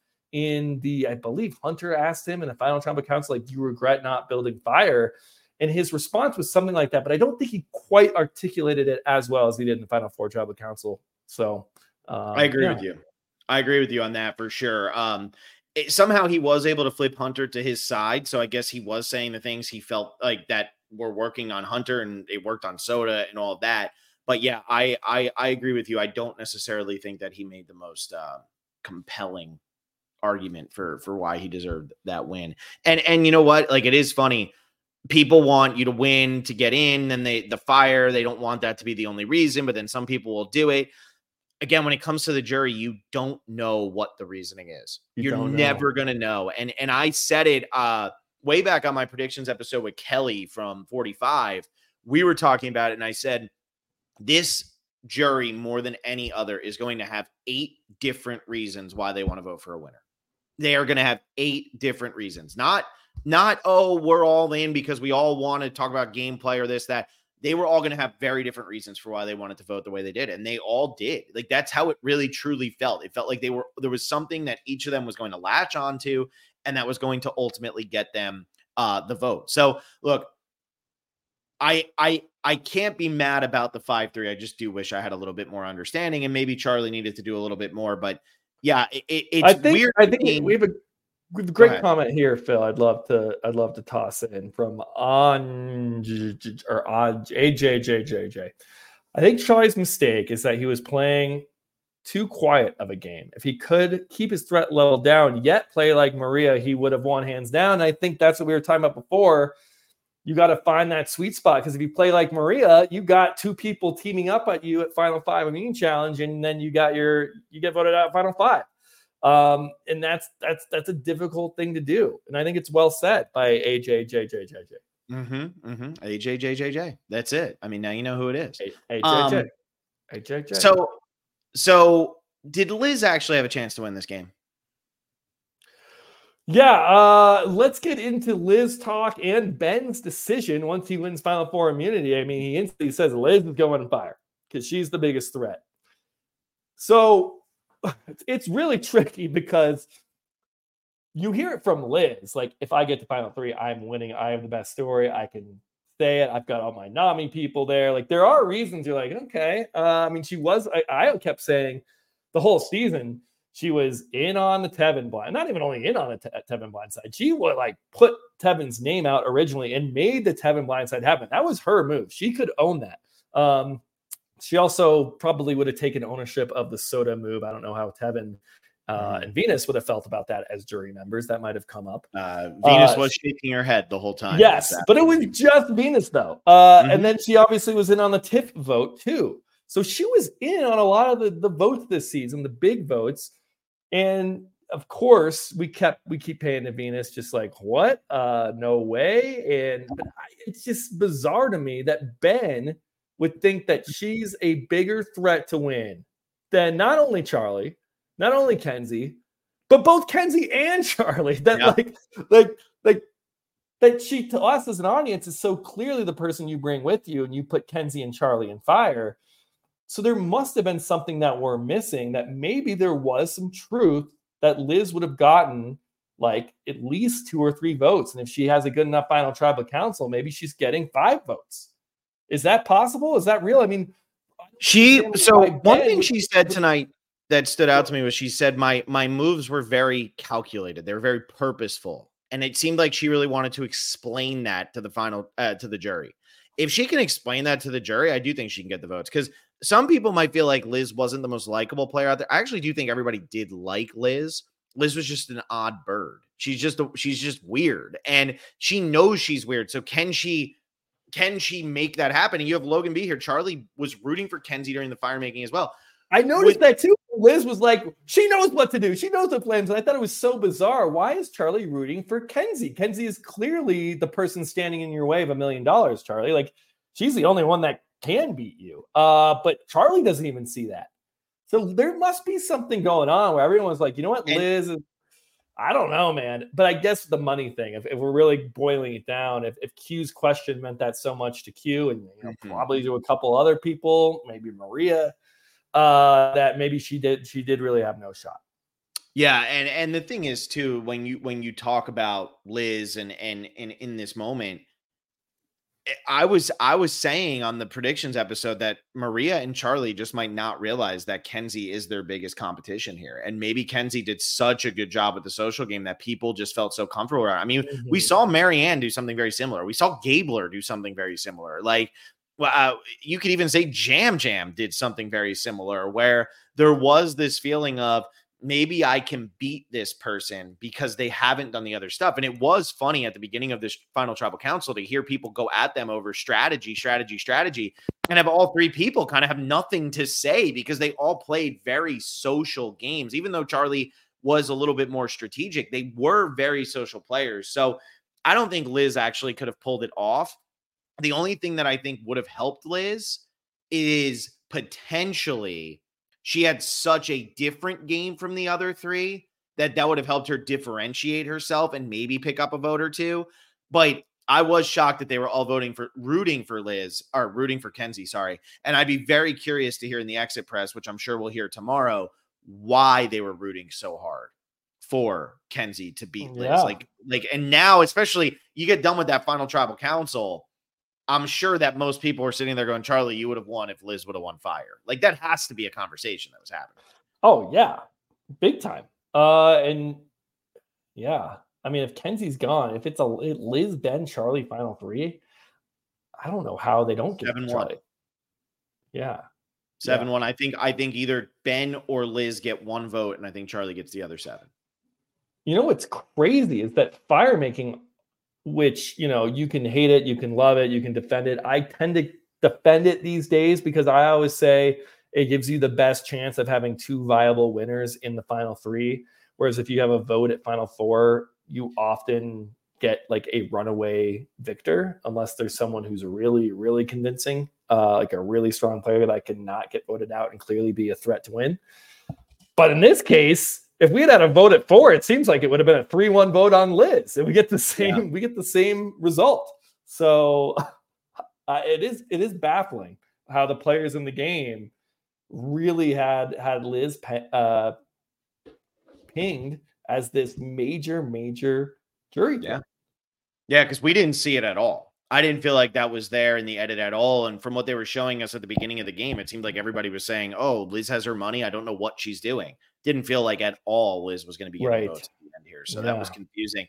I believe Hunter asked him in the Final Tribal Council, like, do you regret not building fire? And his response was something like that, but I don't think he quite articulated it as well as he did in the Final Four Tribal Council. So I agree with you. I agree with you on that for sure. Somehow he was able to flip Hunter to his side. So I guess he was saying the things he felt like that were working on Hunter, and it worked on Soda and all of that. But yeah, I agree with you. I don't necessarily think that he made the most compelling argument for why he deserved that win. And you know what? Like, it is funny. People want you to win to get in, and the fire, they don't want that to be the only reason, but then some people will do it. Again, when it comes to the jury, you don't know what the reasoning is. You're never going to know. And I said it way back on my predictions episode with Kelly from 45. We were talking about it, and I said, this jury, more than any other, is going to have 8 different reasons why they want to vote for a winner. They are going to have 8 different reasons. Not, oh, we're all in because we all want to talk about gameplay or this, that. They were all going to have very different reasons for why they wanted to vote the way they did. And they all did. Like, that's how it really truly felt. It felt like there was something that each of them was going to latch onto, and that was going to ultimately get them the vote. So look, I can't be mad about the 5-3. I just do wish I had a little bit more understanding, and maybe Charlie needed to do a little bit more, but yeah, it's weird. I think we have a great comment here, Phil. I'd love to toss in from AJJJJ. I think Charlie's mistake is that he was playing too quiet of a game. If he could keep his threat level down, yet play like Maria, he would have won hands down. And I think that's what we were talking about before. You got to find that sweet spot, because if you play like Maria, you got 2 people teaming up at you at Final 5 Immune Challenge, and then you get voted out at Final 5. And that's a difficult thing to do. And I think it's well said by AJJJJ. AJJJJ. That's it. I mean, now you know who it is. AJJ. So did Liz actually have a chance to win this game? Yeah, let's get into Liz talk and Ben's decision once he wins Final Four immunity. I mean, he instantly says Liz is going on fire because she's the biggest threat. So it's really tricky because you hear it from Liz. Like, if I get to Final Three, I'm winning. I have the best story. I can say it. I've got all my NAMI people there. Like, there are reasons you're like, okay. I mean, she was, I kept saying the whole season, she was in on the Tevin blind, not even only in on the Tevin blind side. She would like put Tevin's name out originally and made the Tevin blind side happen. That was her move. She could own that. She also probably would have taken ownership of the soda move. I don't know how Tevin and Venus would have felt about that as jury members. That might have come up. Venus was shaking her head the whole time. Yes, but it was just Venus though. And then she obviously was in on the Tiff vote too. So she was in on a lot of the votes this season, the big votes. And of course, we keep paying to Venus, just like, what? No way. And it's just bizarre to me that Ben would think that she's a bigger threat to win than not only Charlie, not only Kenzie, but both Kenzie and Charlie. That like that she, to us as an audience, is so clearly the person you bring with you, and you put Kenzie and Charlie in fire. So there must have been something that we're missing, that maybe there was some truth that Liz would have gotten like at least 2 or 3 votes. And if she has a good enough final tribal council, maybe she's getting 5 votes. Is that possible? Is that real? I mean, one thing she said tonight that stood out to me was she said, my moves were very calculated. They were very purposeful. And it seemed like she really wanted to explain that to the final, to the jury. If she can explain that to the jury, I do think she can get the votes, because some people might feel like Liz wasn't the most likable player out there. I actually do think everybody did like Liz. Liz was just an odd bird. She's just weird, and she knows she's weird. So can she make that happen? And you have Logan B here. Charlie was rooting for Kenzie during the fire making as well. I noticed that too. Liz was like, she knows what to do. She knows the plans. And I thought it was so bizarre. Why is Charlie rooting for Kenzie? Kenzie is clearly the person standing in your way of $1 million, Charlie. Like, she's the only one that can beat you. But Charlie doesn't even see that. So there must be something going on where everyone's like, you know what, Liz is, I don't know, man. But I guess the money thing, if we're really boiling it down, if Q's question meant that so much to Q, and probably to a couple other people, maybe Maria, that maybe she did really have no shot. Yeah, and the thing is too, when you talk about Liz and in this moment, I was saying on the predictions episode that Maria and Charlie just might not realize that Kenzie is their biggest competition here. And maybe Kenzie did such a good job with the social game that people just felt so comfortable around. I mean, we saw Marianne do something very similar. We saw Gabler do something very similar. Like, you could even say Jam Jam did something very similar, where there was this feeling of, maybe I can beat this person because they haven't done the other stuff. And it was funny at the beginning of this final tribal council to hear people go at them over strategy, and have all 3 people kind of have nothing to say because they all played very social games. Even though Charlie was a little bit more strategic, they were very social players. So I don't think Liz actually could have pulled it off. The only thing that I think would have helped Liz is potentially she had such a different game from the other 3 that would have helped her differentiate herself and maybe pick up a vote or 2. But I was shocked that they were all rooting for Kenzie, sorry. And I'd be very curious to hear in the exit press, which I'm sure we'll hear tomorrow, why they were rooting so hard for Kenzie to beat Liz. Yeah. And now, especially, you get done with that final tribal council, I'm sure that most people were sitting there going, Charlie, you would have won if Liz would have won fire. Like, that has to be a conversation that was happening. Oh, yeah. Big time. And yeah, I mean, if Kenzie's gone, if it's a Liz, Ben, Charlie final 3, I don't know how they don't get 7-1. Yeah. 7-1. I think either Ben or Liz get 1 vote, and I think Charlie gets the other 7. You know what's crazy is that fire making, which, you can hate it, you can love it, you can defend it. I tend to defend it these days because I always say it gives you the best chance of having 2 viable winners in the final 3. Whereas if you have a vote at final 4, you often get like a runaway victor, unless there's someone who's really, really convincing, like a really strong player that cannot get voted out and clearly be a threat to win. But in this case, if we had a vote at 4, it seems like it would have been a 3-1 vote on Liz, and we get the same result. So it is baffling how the players in the game really had Liz pinged as this major jury. Yeah, because we didn't see it at all. I didn't feel like that was there in the edit at all. And from what they were showing us at the beginning of the game, it seemed like everybody was saying, "Oh, Liz has her money. I don't know what she's doing." Didn't feel like at all Liz was going to be getting votes at the end here. So that was confusing.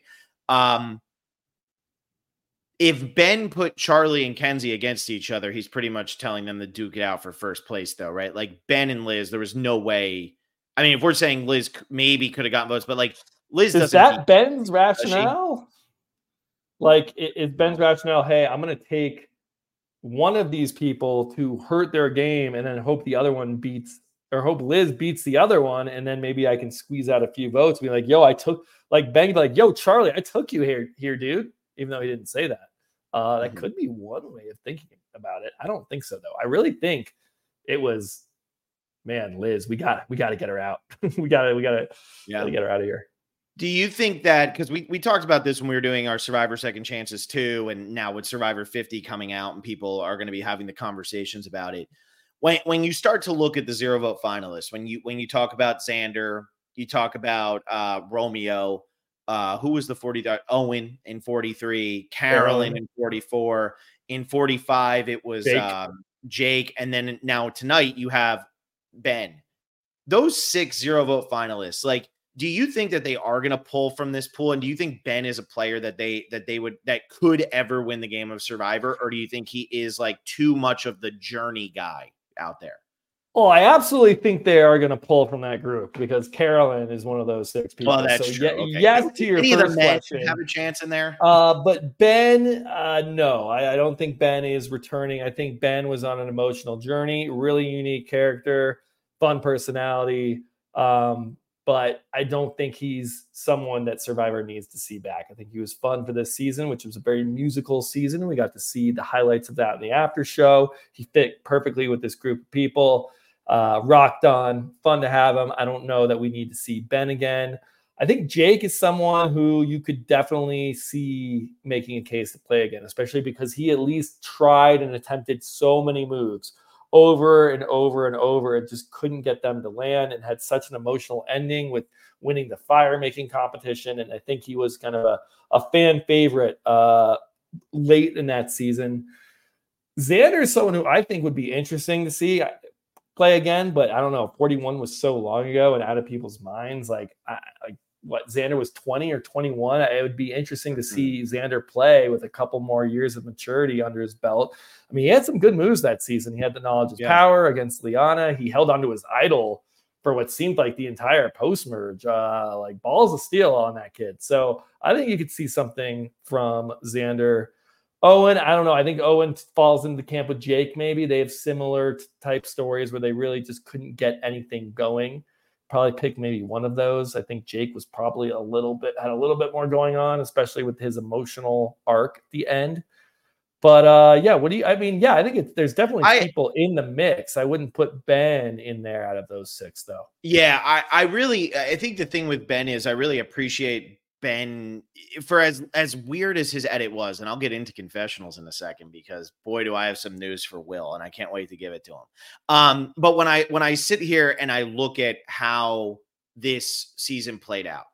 If Ben put Charlie and Kenzie against each other, he's pretty much telling them to duke it out for first place, though, right? Like Ben and Liz, there was no way. I mean, if we're saying Liz maybe could have gotten votes, but like Liz doesn't. Is that Ben's rationale? Like, is Ben's rationale, hey, I'm going to take one of these people to hurt their game and then hope the other one beats, or hope Liz beats the other one, and then maybe I can squeeze out a few votes. Be like, yo, I took, like, Ben, like, yo, Charlie, I took you here, dude. Even though he didn't say that. That could be one way of thinking about it. I don't think so, though. I really think it was, man, Liz, we got to get her out. we got to get her out of here. Do you think that, because we talked about this when we were doing our Survivor Second Chances too, and now with Survivor 50 coming out and people are going to be having the conversations about it. When you start to look at the 0 vote finalists, when you talk about Xander, you talk about Romeo, who was the 43? Owen in 43, Carolyn in 44, in 45 it was Jake, and then now tonight you have Ben. Those 6 0 vote finalists, like, do you think that they are going to pull from this pool? And do you think Ben is a player that could ever win the game of Survivor? Or do you think he is like too much of the journey guy out there? Oh, I absolutely think they are going to pull from that group because Carolyn is one of those 6 people. Well, that's true. Okay. Yes, to your first question. Have a chance in there. But Ben, no, I don't think Ben is returning. I think Ben was on an emotional journey, really unique character, fun personality. But I don't think he's someone that Survivor needs to see back. I think he was fun for this season, which was a very musical season. We got to see the highlights of that in the after show. He fit perfectly with this group of people. Rocked on, fun to have him. I don't know that we need to see Ben again. I think Jake is someone who you could definitely see making a case to play again, especially because he at least tried and attempted so many moves over and over and over. It just couldn't get them to land, and had such an emotional ending with winning the fire making competition. And I think he was kind of a fan favorite late in that season. Xander is someone who I think would be interesting to see play again, but I don't know. 41 was so long ago and out of people's minds. What, Xander was 20 or 21. It would be interesting to see Xander play with a couple more years of maturity under his belt. I mean, he had some good moves that season. He had the knowledge of power against Liana. He held onto his idol for what seemed like the entire post-merge, like balls of steel on that kid. So I think you could see something from Xander. Owen, I don't know. I think Owen falls into the camp with Jake maybe. They have similar type stories where they really just couldn't get anything going. Probably pick maybe one of those. I think Jake was probably had a little bit more going on, especially with his emotional arc at the end. But I think there's definitely people in the mix. I wouldn't put Ben in there out of those 6 though. Yeah, I think the thing with Ben is I really appreciate Ben for as weird as his edit was, and I'll get into confessionals in a second because boy, do I have some news for Will, and I can't wait to give it to him. But when I sit here and I look at how this season played out,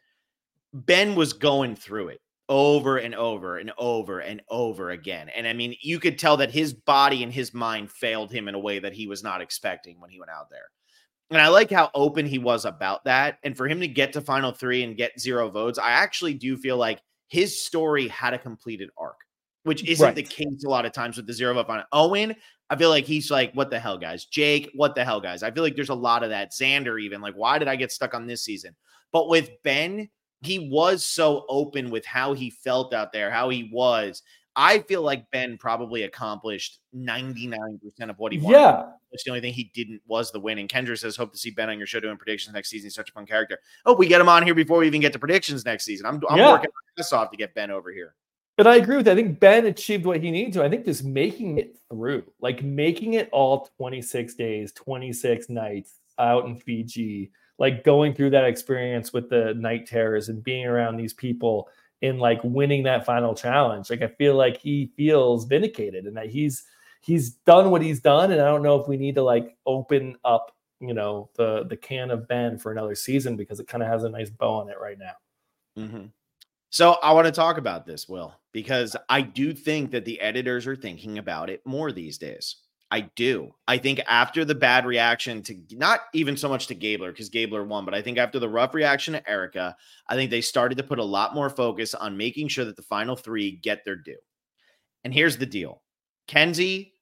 Ben was going through it over and over and over and over again. And I mean, you could tell that his body and his mind failed him in a way that he was not expecting when he went out there. And I like how open he was about that. And for him to get to final 3 and get 0 votes, I actually do feel like his story had a completed arc, which isn't the case a lot of times with the 0 vote final. Owen, I feel like he's like, what the hell, guys? Jake, what the hell, guys? I feel like there's a lot of that. Xander even, like, why did I get stuck on this season? But with Ben, he was so open with how he felt out there, how he was. I feel like Ben probably accomplished 99% of what he wanted. Yeah. The only thing he didn't was the win. And Kendra says, hope to see Ben on your show doing predictions next season. He's such a fun character. Hope we get him on here before we even get to predictions next season. I'm working my ass off to get Ben over here. But I agree with that. I think Ben achieved what he needed to. I think just making it through, like making it all 26 days, 26 nights out in Fiji, like going through that experience with the Night Terrors and being around these people and like winning that final challenge. Like I feel like he feels vindicated and that he's done what he's done. And I don't know if we need to like open up, the can of Ben for another season because it kind of has a nice bow on it right now. Mm-hmm. So I want to talk about this, Will, because I do think that the editors are thinking about it more these days. I do. I think after the bad reaction to not even so much to Gabler because Gabler won, but I think after the rough reaction to Erica, I think they started to put a lot more focus on making sure that the final three get their due. And here's the deal. Kenzie,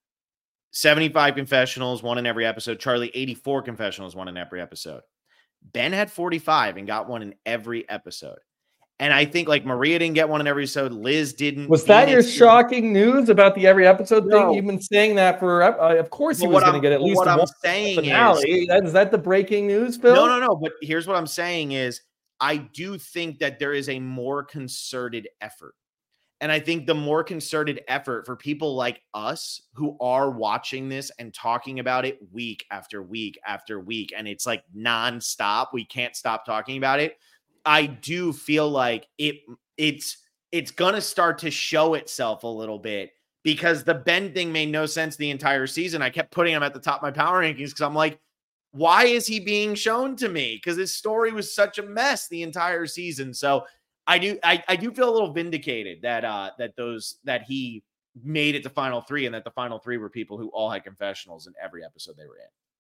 75 confessionals, one in every episode. Charlie, 84 confessionals, one in every episode. Ben had 45 and got one in every episode. And I think like Maria didn't get one in every episode. Liz didn't. Was that your shocking news about the every episode thing? You've been saying that for, of course he was going to get at least what one I'm saying finale. Is that the breaking news, Phil? No. But here's what I'm saying is I do think that there is a more concerted effort. And I think the more concerted effort for people like us who are watching this and talking about it week after week after week, and it's like nonstop, we can't stop talking about it. I do feel like it's going to start to show itself a little bit because the Ben thing made no sense the entire season. I kept putting him at the top of my power rankings because I'm like, why is he being shown to me? Because his story was such a mess the entire season. So I do feel a little vindicated that he made it to final three and that the final three were people who all had confessionals in every episode they were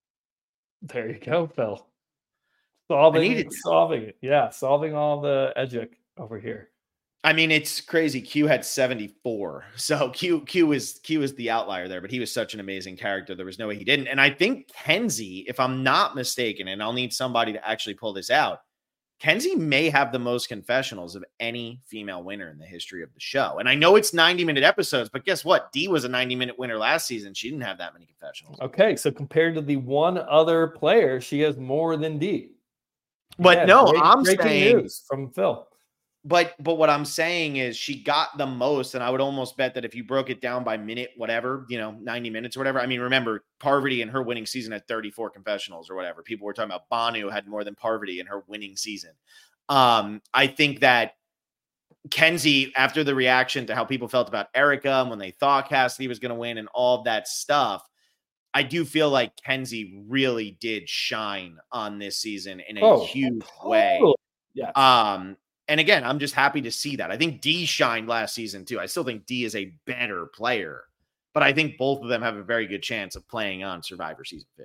in. There you go, Phil. Solving it. Yeah, solving all the educ over here. I mean, it's crazy. Q had 74. So Q was the outlier there, but he was such an amazing character. There was no way he didn't. And I think Kenzie, if I'm not mistaken, and I'll need somebody to actually pull this out, Kenzie may have the most confessionals of any female winner in the history of the show. And I know it's 90-minute episodes, but guess what? Dee was a 90-minute winner last season. She didn't have that many confessionals. Okay, so compared to the one other player, she has more than Dee. But yeah, no, I'm saying news from Phil. But what I'm saying is she got the most, and I would almost bet that if you broke it down by minute, whatever, 90 minutes or whatever. I mean, remember, Parvati in her winning season had 34 confessionals or whatever. People were talking about Banu had more than Parvati in her winning season. I think that Kenzie, after the reaction to how people felt about Erica and when they thought Cassidy was going to win and all of that stuff, I do feel like Kenzie really did shine on this season in a huge way. Yeah. And again, I'm just happy to see that. I think Dee shined last season too. I still think Dee is a better player, but I think both of them have a very good chance of playing on Survivor season 50.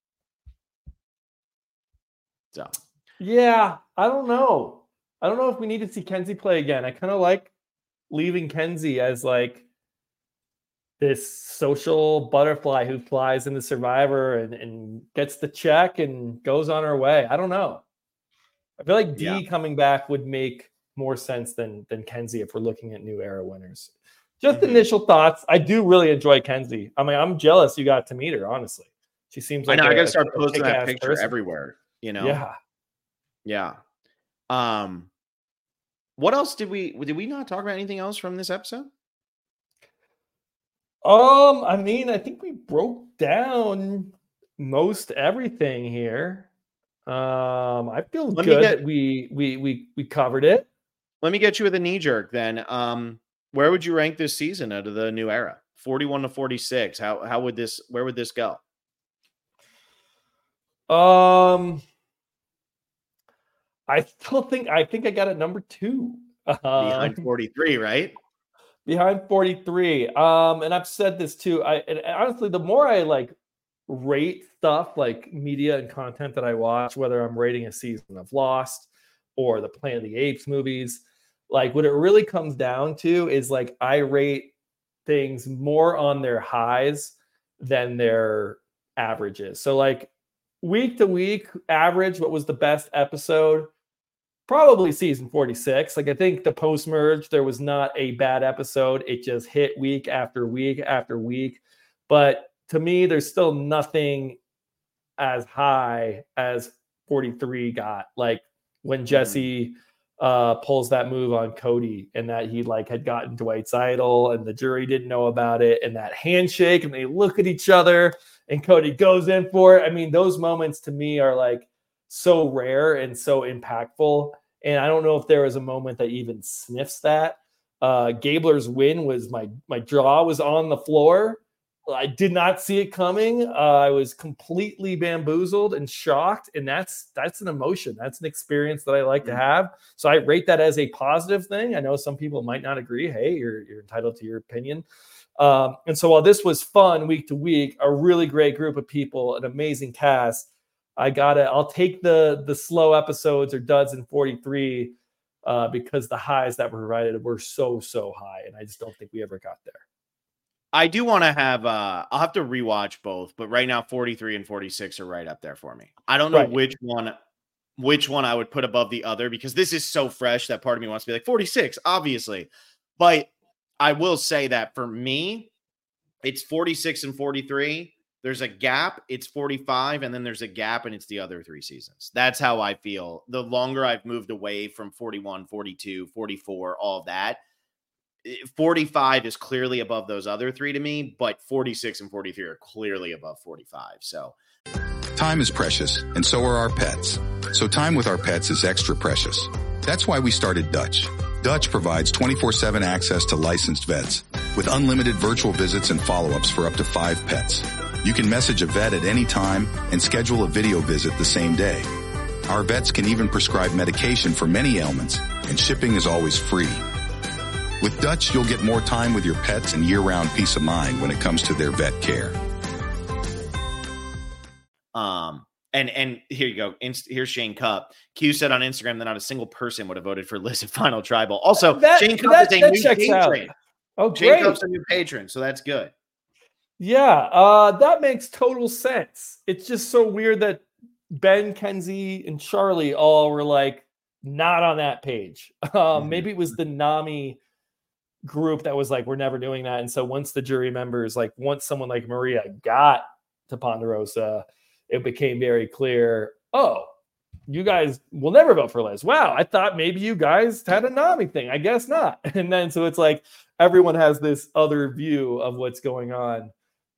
So, yeah, I don't know. I don't know if we need to see Kenzie play again. I kind of like leaving Kenzie as like this social butterfly who flies into Survivor and gets the check and goes on her way. I don't know. I feel like Dee coming back would make more sense than Kenzie if we're looking at new era winners. Just initial thoughts. I do really enjoy Kenzie. I mean, I'm jealous you got to meet her, honestly. She seems like I know. I got to start posting that picture person. Everywhere, Yeah. Yeah. What else did we not talk about anything else from this episode? I mean, I think we broke down most everything here. I feel good that we covered it. Let me get you with a knee jerk then. Where would you rank this season out of the new era? 41 to 46. Where would this go? I think I got it number 2. Behind 43, right? Behind 43. And I've said this too. And honestly, the more I like rate stuff like media and content that I watch, whether I'm rating a season of Lost or the Planet of the Apes movies, like what it really comes down to is like I rate things more on their highs than their averages. So like week to week average, what was the best episode? Probably season 46. Like I think the post-merge, there was not a bad episode. It just hit week after week after week. But to me, there's still nothing as high as 43 got. Like when Jesse pulls that move on Cody and that he like had gotten Dwight's idol and the jury didn't know about it, and that handshake and they look at each other and Cody goes in for it. I mean, those moments to me are like so rare and so impactful. And I don't know if there was a moment that even sniffs that. Gabler's win was my jaw was on the floor. I did not see it coming. I was completely bamboozled and shocked. And that's an emotion. That's an experience that I like to have. So I rate that as a positive thing. I know some people might not agree. Hey, you're entitled to your opinion. And so while this was fun week to week, a really great group of people, an amazing cast, I'll take the slow episodes or duds in 43 because the highs that were provided were so high. And I just don't think we ever got there. I do want to have, I'll have to rewatch both, but right now 43 and 46 are right up there for me. I don't know which one I would put above the other because this is so fresh that part of me wants to be like 46, obviously. But I will say that for me, it's 46 and 43. There's a gap. It's 45. And then there's a gap and it's the other 3 seasons. That's how I feel. The longer I've moved away from 41, 42, 44, all of that, 45 is clearly above those other 3 to me, but 46 and 43 are clearly above 45. So time is precious, and so are our pets. So time with our pets is extra precious. That's why we started Dutch. Dutch provides 24/7 access to licensed vets with unlimited virtual visits and follow-ups for up to 5 pets. You can message a vet at any time and schedule a video visit the same day. Our vets can even prescribe medication for many ailments, and shipping is always free. With Dutch, you'll get more time with your pets and year-round peace of mind when it comes to their vet care. And here you go. Here's Shane Cup. Q said on Instagram that not a single person would have voted for Liz at Final Tribal. Also, Shane Cup is a new patron. Oh, Shane Cup's a new patron, so that's good. Yeah, that makes total sense. It's just so weird that Ben, Kenzie, and Charlie all were like not on that page. Maybe it was the NAMI group that was like, we're never doing that. And so once the jury members, like once someone like Maria got to Ponderosa, it became very clear, oh, you guys will never vote for Liz. Wow, I thought maybe you guys had a NAMI thing. I guess not. And then so it's like everyone has this other view of what's going on.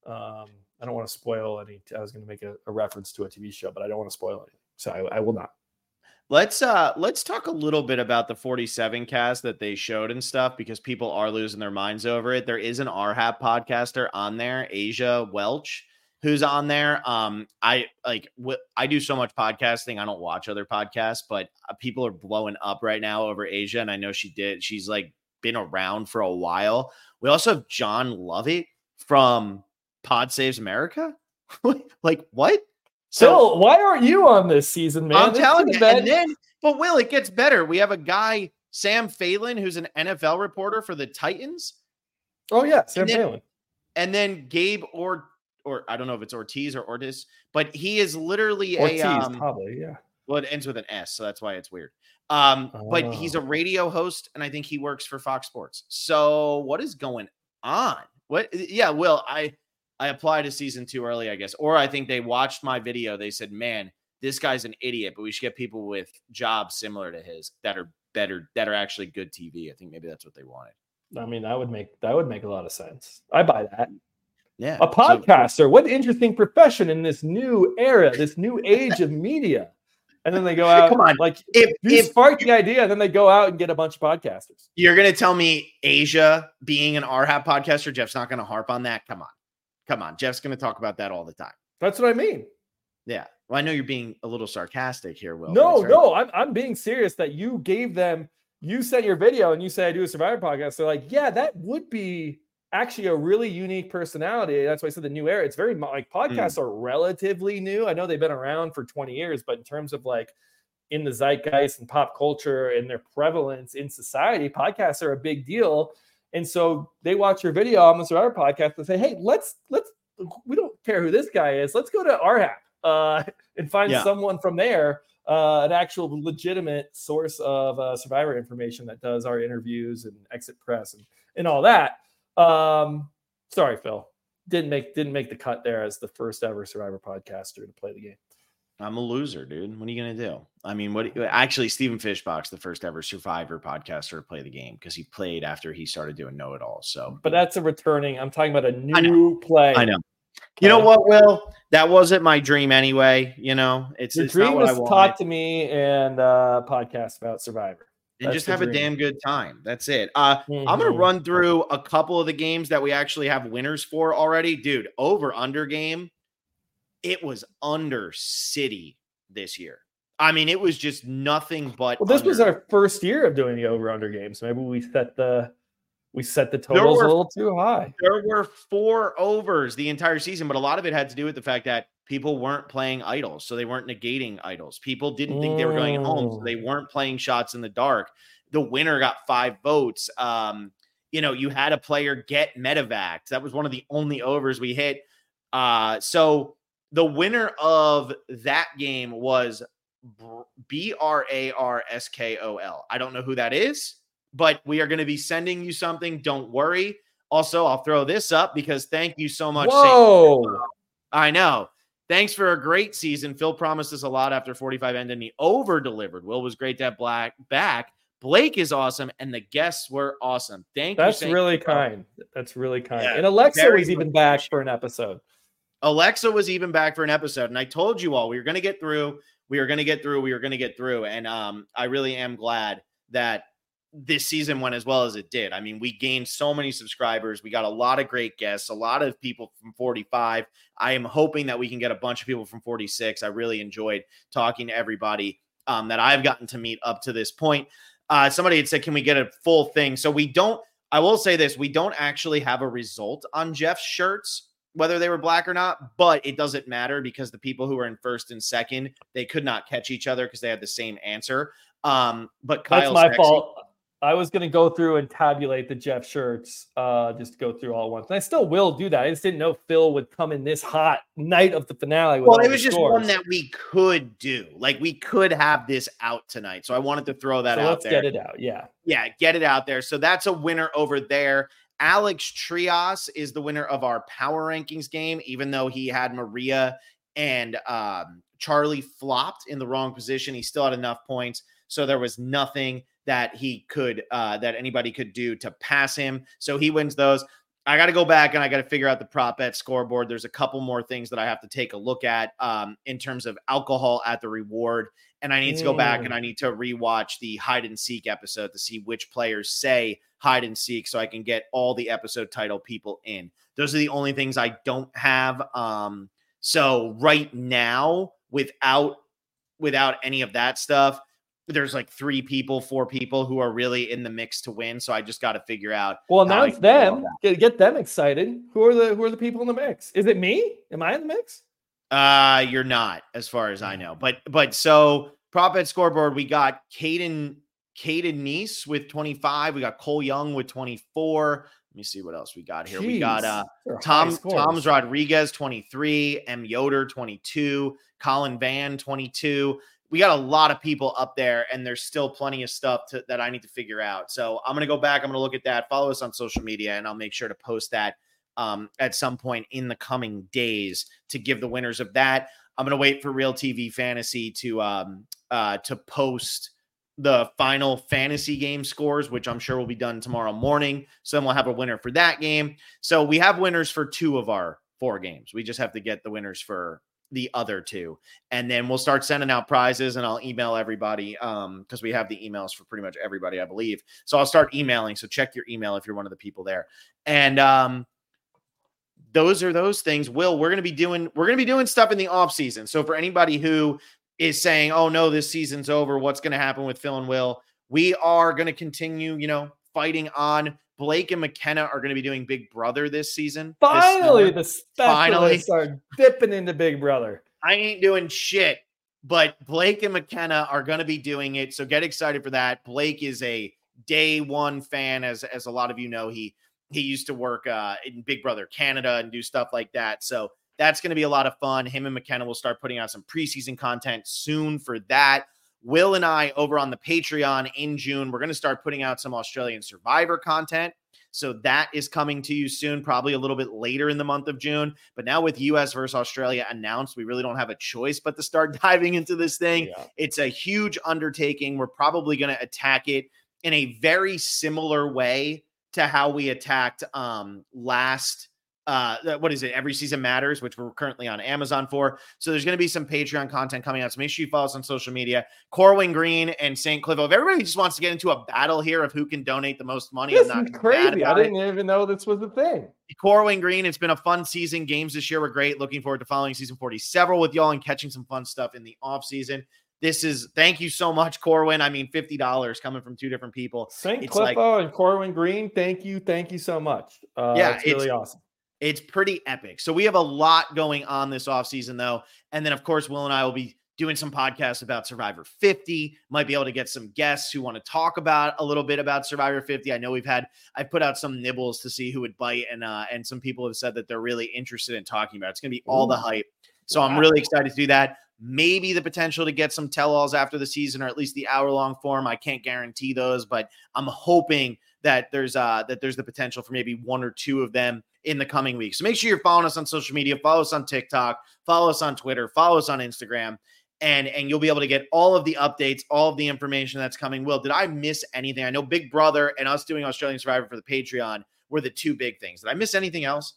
I don't want to spoil any. I was going to make a reference to a TV show, but I don't want to spoil anything. So I will not. Let's talk a little bit about the 47 cast that they showed and stuff because people are losing their minds over it. There is an RHAP podcaster on there, Asia Welch, who's on there. I do so much podcasting. I don't watch other podcasts, but people are blowing up right now over Asia. And I know she's like been around for a while. We also have John Lovett from Pod Saves America. Like what? So why aren't you on this season, man? I'm telling you. But Will, it gets better. We have a guy, Sam Phelan, who's an NFL reporter for the Titans. Oh yeah, Sam Phelan. And then Gabe or I don't know if it's Ortiz or Ortiz, but he is literally probably, yeah. Well, it ends with an S, so that's why it's weird. But he's a radio host, and I think he works for Fox Sports. So what is going on? Will, I applied to season 2 early, I guess. Or I think they watched my video. They said, man, this guy's an idiot, but we should get people with jobs similar to his that are better, that are actually good TV. I think maybe that's what they wanted. I mean, that would make a lot of sense. I buy that. Yeah. A podcaster, what an interesting profession in this new era, this new age of media. And then they go out. Come on. Like if spark the idea, and then they go out and get a bunch of podcasters. You're going to tell me Asia being an RHAP podcaster, Jeff's not going to harp on that? Come on. Jeff's going to talk about that all the time. That's what I mean. Yeah. Well, I know you're being a little sarcastic here, Will. No, I'm being serious that you gave them, you sent your video and you said, I do a Survivor podcast. They're like, yeah, that would be actually a really unique personality. That's why I said the new era. It's very like podcasts are relatively new. I know they've been around for 20 years, but in terms of like in the zeitgeist and pop culture and their prevalence in society, podcasts are a big deal. And so they watch your video on the Survivor podcast and say, hey, let's we don't care who this guy is. Let's go to RHAP and find someone from there, an actual legitimate source of Survivor information that does our interviews and exit press and all that. Sorry, Phil. Didn't make the cut there as the first ever Survivor podcaster to play the game. I'm a loser, dude. What are you going to do? I mean, actually, Stephen Fishbach's the first ever Survivor podcaster to play the game because he played after he started doing Know It All. So, but that's a returning. I'm talking about a new play. I know. You know what, Will? That wasn't my dream anyway. It's Your it's dream not what I was to wanted. talk to me and podcast about Survivor. And just have a damn good time. That's it. Mm-hmm. I'm going to run through a couple of the games that we actually have winners for already. Dude, over-under game, it was under City this year. I mean, it was just nothing but Well, this was our first year of doing the over-under games. Maybe we set the totals a little too high. There were 4 overs the entire season, but a lot of it had to do with the fact that people weren't playing idols, so they weren't negating idols. People didn't think they were going home, so they weren't playing shots in the dark. The winner got 5 votes. You had a player get medevac. That was one of the only overs we hit. So the winner of that game was BRARSKOL. I don't know who that is, but we are going to be sending you something. Don't worry. Also, I'll throw this up because thank you so much. Whoa. I know. Thanks for a great season. Phil promised us a lot after 45 ended, and he over-delivered. Will was great to have back. Blake is awesome, and the guests were awesome. That's really kind. That's really kind. Yeah, and Alexa was even back for an episode. Alexa was even back for an episode, and I told you all we were going to get through. And I really am glad that this season went as well as it did. I mean, we gained so many subscribers. We got a lot of great guests, a lot of people from 45. I am hoping that we can get a bunch of people from 46. I really enjoyed talking to everybody that I've gotten to meet up to this point. Somebody had said, can we get a full thing? So I will say this, we don't actually have a result on Jeff's shirts, whether they were black or not, but it doesn't matter because the people who were in first and second, they could not catch each other because they had the same answer. But Kyle's That's my fault. I was going to go through and tabulate the Jeff shirts, just go through all once. And I still will do that. I just didn't know Phil would come in this hot night of the finale. Well, it was just one that we could do. Like, we could have this out tonight. So I wanted to throw that out there. Let's get it out. Yeah. Yeah, get it out there. So that's a winner over there. Alex Trias is the winner of our power rankings game, even though he had Maria and Charlie flopped in the wrong position. He still had enough points. So there was nothing that he could, that anybody could do to pass him. So he wins those. I got to go back and I got to figure out the prop bet scoreboard. There's a couple more things that I have to take a look at in terms of alcohol at the reward. And I need to go back and I need to rewatch the hide and seek episode to see which players say hide and seek so I can get all the episode title people in. Those are the only things I don't have. So right now, without any of that stuff, there's like 4 people who are really in the mix to win. So I just got to figure out. Well, announce them, get them excited. Who are the people in the mix? Is it me? Am I in the mix? You're not, as far as I know. But so prop bet scoreboard, we got Caden Neese with 25. We got Cole Young with 24. Let me see what else we got here. Jeez, we got Tom's Rodriguez 23, M Yoder 22, Colin Van 22. We got a lot of people up there, and there's still plenty of stuff that I need to figure out. So I'm going to go back. I'm going to look at that. Follow us on social media, and I'll make sure to post that at some point in the coming days to give the winners of that. I'm going to wait for Real TV Fantasy to post the final fantasy game scores, which I'm sure will be done tomorrow morning. So then we'll have a winner for that game. So we have winners for 2 of our 4 games. We just have to get the winners for the other 2, and then we'll start sending out prizes, and I'll email everybody because we have the emails for pretty much everybody, I believe. So I'll start emailing. So check your email if you're one of the people there. And those are those things. Will, we're going to be doing stuff in the off season. So for anybody who is saying, oh no, this season's over, what's going to happen with Phil and Will? We are going to continue, fighting on. Blake and McKenna are going to be doing Big Brother this season. Finally, the specialists are dipping into Big Brother. I ain't doing shit, but Blake and McKenna are going to be doing it. So get excited for that. Blake is a day one fan, as a lot of you know. He used to work in Big Brother Canada and do stuff like that. So that's going to be a lot of fun. Him and McKenna will start putting out some preseason content soon for that. Will and I over on the Patreon in June, we're going to start putting out some Australian Survivor content. So that is coming to you soon, probably a little bit later in the month of June. But now with US versus Australia announced, we really don't have a choice but to start diving into this thing. Yeah. It's a huge undertaking. We're probably going to attack it in a very similar way to how we attacked last what is it? Every Season Matters, which we're currently on Amazon for. So there's going to be some Patreon content coming out. So make sure you follow us on social media. Corwin Green and St. Clivo. If everybody just wants to get into a battle here of who can donate the most money, This I'm is not crazy. I didn't even know this was a thing. Corwin Green, it's been a fun season. Games this year were great. Looking forward to following season 40 several with y'all and catching some fun stuff in the off season. Thank you so much, Corwin. I mean, $50 coming from two different people. St. Clivo and Corwin Green, thank you so much. It's really awesome. It's pretty epic. So we have a lot going on this offseason, though. And then, of course, Will and I will be doing some podcasts about Survivor 50. Might be able to get some guests who want to talk about a little bit about Survivor 50. I know I put out some nibbles to see who would bite, and some people have said that they're really interested in talking about it. It's going to be all the hype. So I'm really excited to do that. Maybe the potential to get some tell-alls after the season, or at least the hour-long form. I can't guarantee those, but I'm hoping that there's the potential for maybe one or two of them in the coming weeks. So make sure you're following us on social media, follow us on TikTok, follow us on Twitter, follow us on Instagram, and you'll be able to get all of the updates, all of the information that's coming. Will, did I miss anything? I know Big Brother and us doing Australian Survivor for the Patreon were the two big things. Did I miss anything else?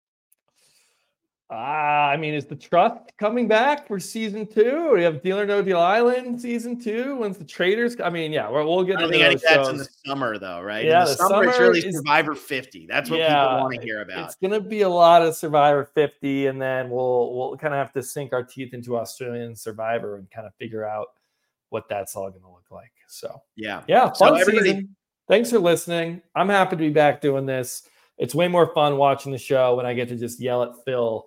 I mean, is the trust coming back for season 2? We have Deal or No Deal Island season 2. When's the Traders? I mean, yeah, we'll get. I don't think any that's in the summer, though, right? Yeah, in the summer it's really Survivor 50. That's what people want to hear about. It's going to be a lot of Survivor 50, and then we'll kind of have to sink our teeth into Australian Survivor and kind of figure out what that's all going to look like. So yeah, fun season. Thanks for listening. I'm happy to be back doing this. It's way more fun watching the show when I get to just yell at Phil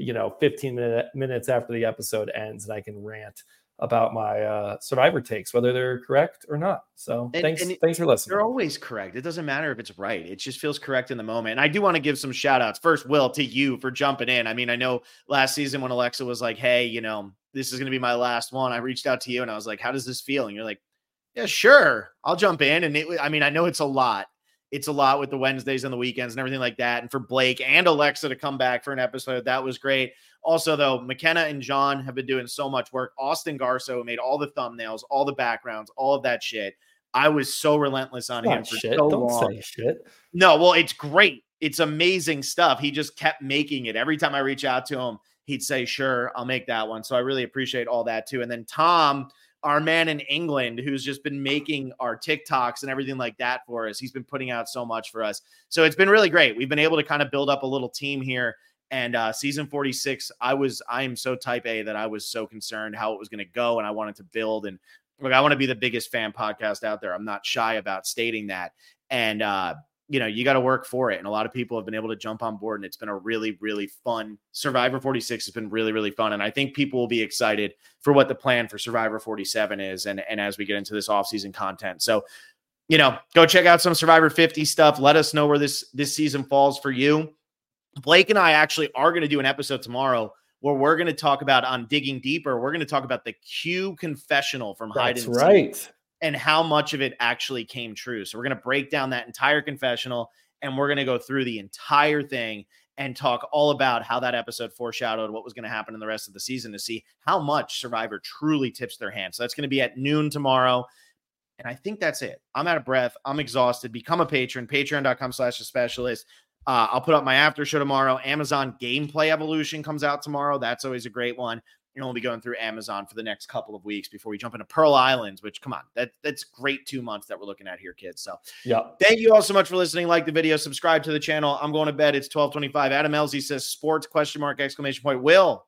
15 minutes after the episode ends, and I can rant about my Survivor takes, whether they're correct or not. So thanks for listening. They're always correct. It doesn't matter if it's right. It just feels correct in the moment. And I do want to give some shout outs. First, Will, to you for jumping in. I mean, I know last season when Alexa was like, hey, this is going to be my last one, I reached out to you and I was like, how does this feel? And you're like, yeah, sure, I'll jump in. And I know it's a lot. It's a lot with the Wednesdays and the weekends and everything like that. And for Blake and Alexa to come back for an episode, that was great. Also, though, McKenna and John have been doing so much work. Austin Garso made all the thumbnails, all the backgrounds, all of that shit. I was so relentless on him for so long. Don't say shit. No, well, it's great. It's amazing stuff. He just kept making it. Every time I reach out to him, he'd say, sure, I'll make that one. So I really appreciate all that too. And then Tom, our man in England, who's just been making our TikToks and everything like that for us. He's been putting out so much for us. So it's been really great. We've been able to kind of build up a little team here. And season 46, I am so type A that I was so concerned how it was going to go. And I wanted to build. And look, I want to be the biggest fan podcast out there. I'm not shy about stating that. And, you got to work for it. And a lot of people have been able to jump on board, and it's been a really, really fun. Survivor 46 has been really, really fun. And I think people will be excited for what the plan for Survivor 47 is. And as we get into this off-season content. So, go check out some Survivor 50 stuff. Let us know where this season falls for you. Blake and I actually are going to do an episode tomorrow where we're going to talk about, on Digging Deeper, we're going to talk about the Q confessional from Hide and Seek. That's right. And how much of it actually came true. So we're going to break down that entire confessional, and we're going to go through the entire thing and talk all about how that episode foreshadowed what was going to happen in the rest of the season to see how much Survivor truly tips their hand. So that's going to be at noon tomorrow. And I think that's it. I'm out of breath. I'm exhausted. Become a patron, patreon.com/thespecialist. I'll put up my after show tomorrow. Amazon Gameplay Evolution comes out tomorrow. That's always a great one. We'll be going through Amazon for the next couple of weeks before we jump into Pearl Islands, which, come on, that's great 2 months that we're looking at here, kids. So yeah, thank you all so much for listening. Like the video, subscribe to the channel. I'm going to bed. It's 12:25. Adam Elsie says sports ? Will.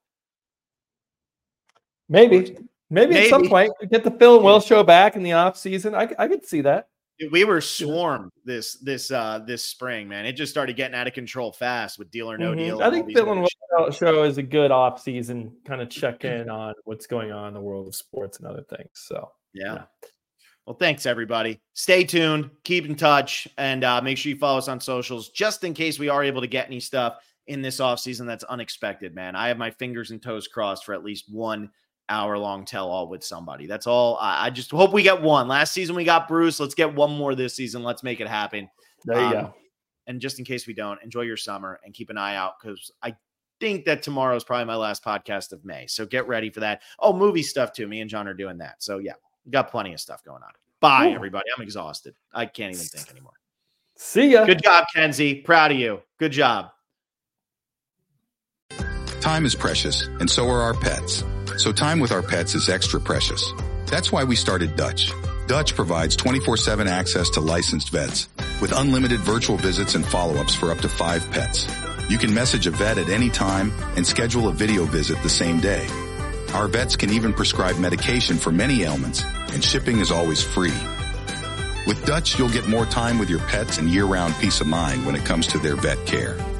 Maybe at some point we get the Phil and Will show back in the off season. I could see that. We were swarmed this spring, man. It just started getting out of control fast with Deal or No Deal. I think Phil and Will show is a good off season kind of check in on what's going on in the world of sports and other things. So yeah. Well, thanks everybody. Stay tuned, keep in touch, and make sure you follow us on socials just in case we are able to get any stuff in this off season that's unexpected, man. I have my fingers and toes crossed for at least 1 hour-long tell-all with somebody. That's all. I just hope we get one. Last season we got Bruce. Let's get one more this season. Let's make it happen. There you go. And just in case we don't, enjoy your summer and keep an eye out, because I think that tomorrow is probably my last podcast of May. So get ready for that. Oh, movie stuff too. Me and John are doing that. So yeah, we got plenty of stuff going on. Bye, everybody. I'm exhausted. I can't even think anymore. See ya. Good job, Kenzie. Proud of you. Good job. Time is precious, and so are our pets. So time with our pets is extra precious. That's why we started Dutch. Dutch provides 24/7 access to licensed vets with unlimited virtual visits and follow-ups for up to 5 pets. You can message a vet at any time and schedule a video visit the same day. Our vets can even prescribe medication for many ailments, and shipping is always free. With Dutch, you'll get more time with your pets and year-round peace of mind when it comes to their vet care.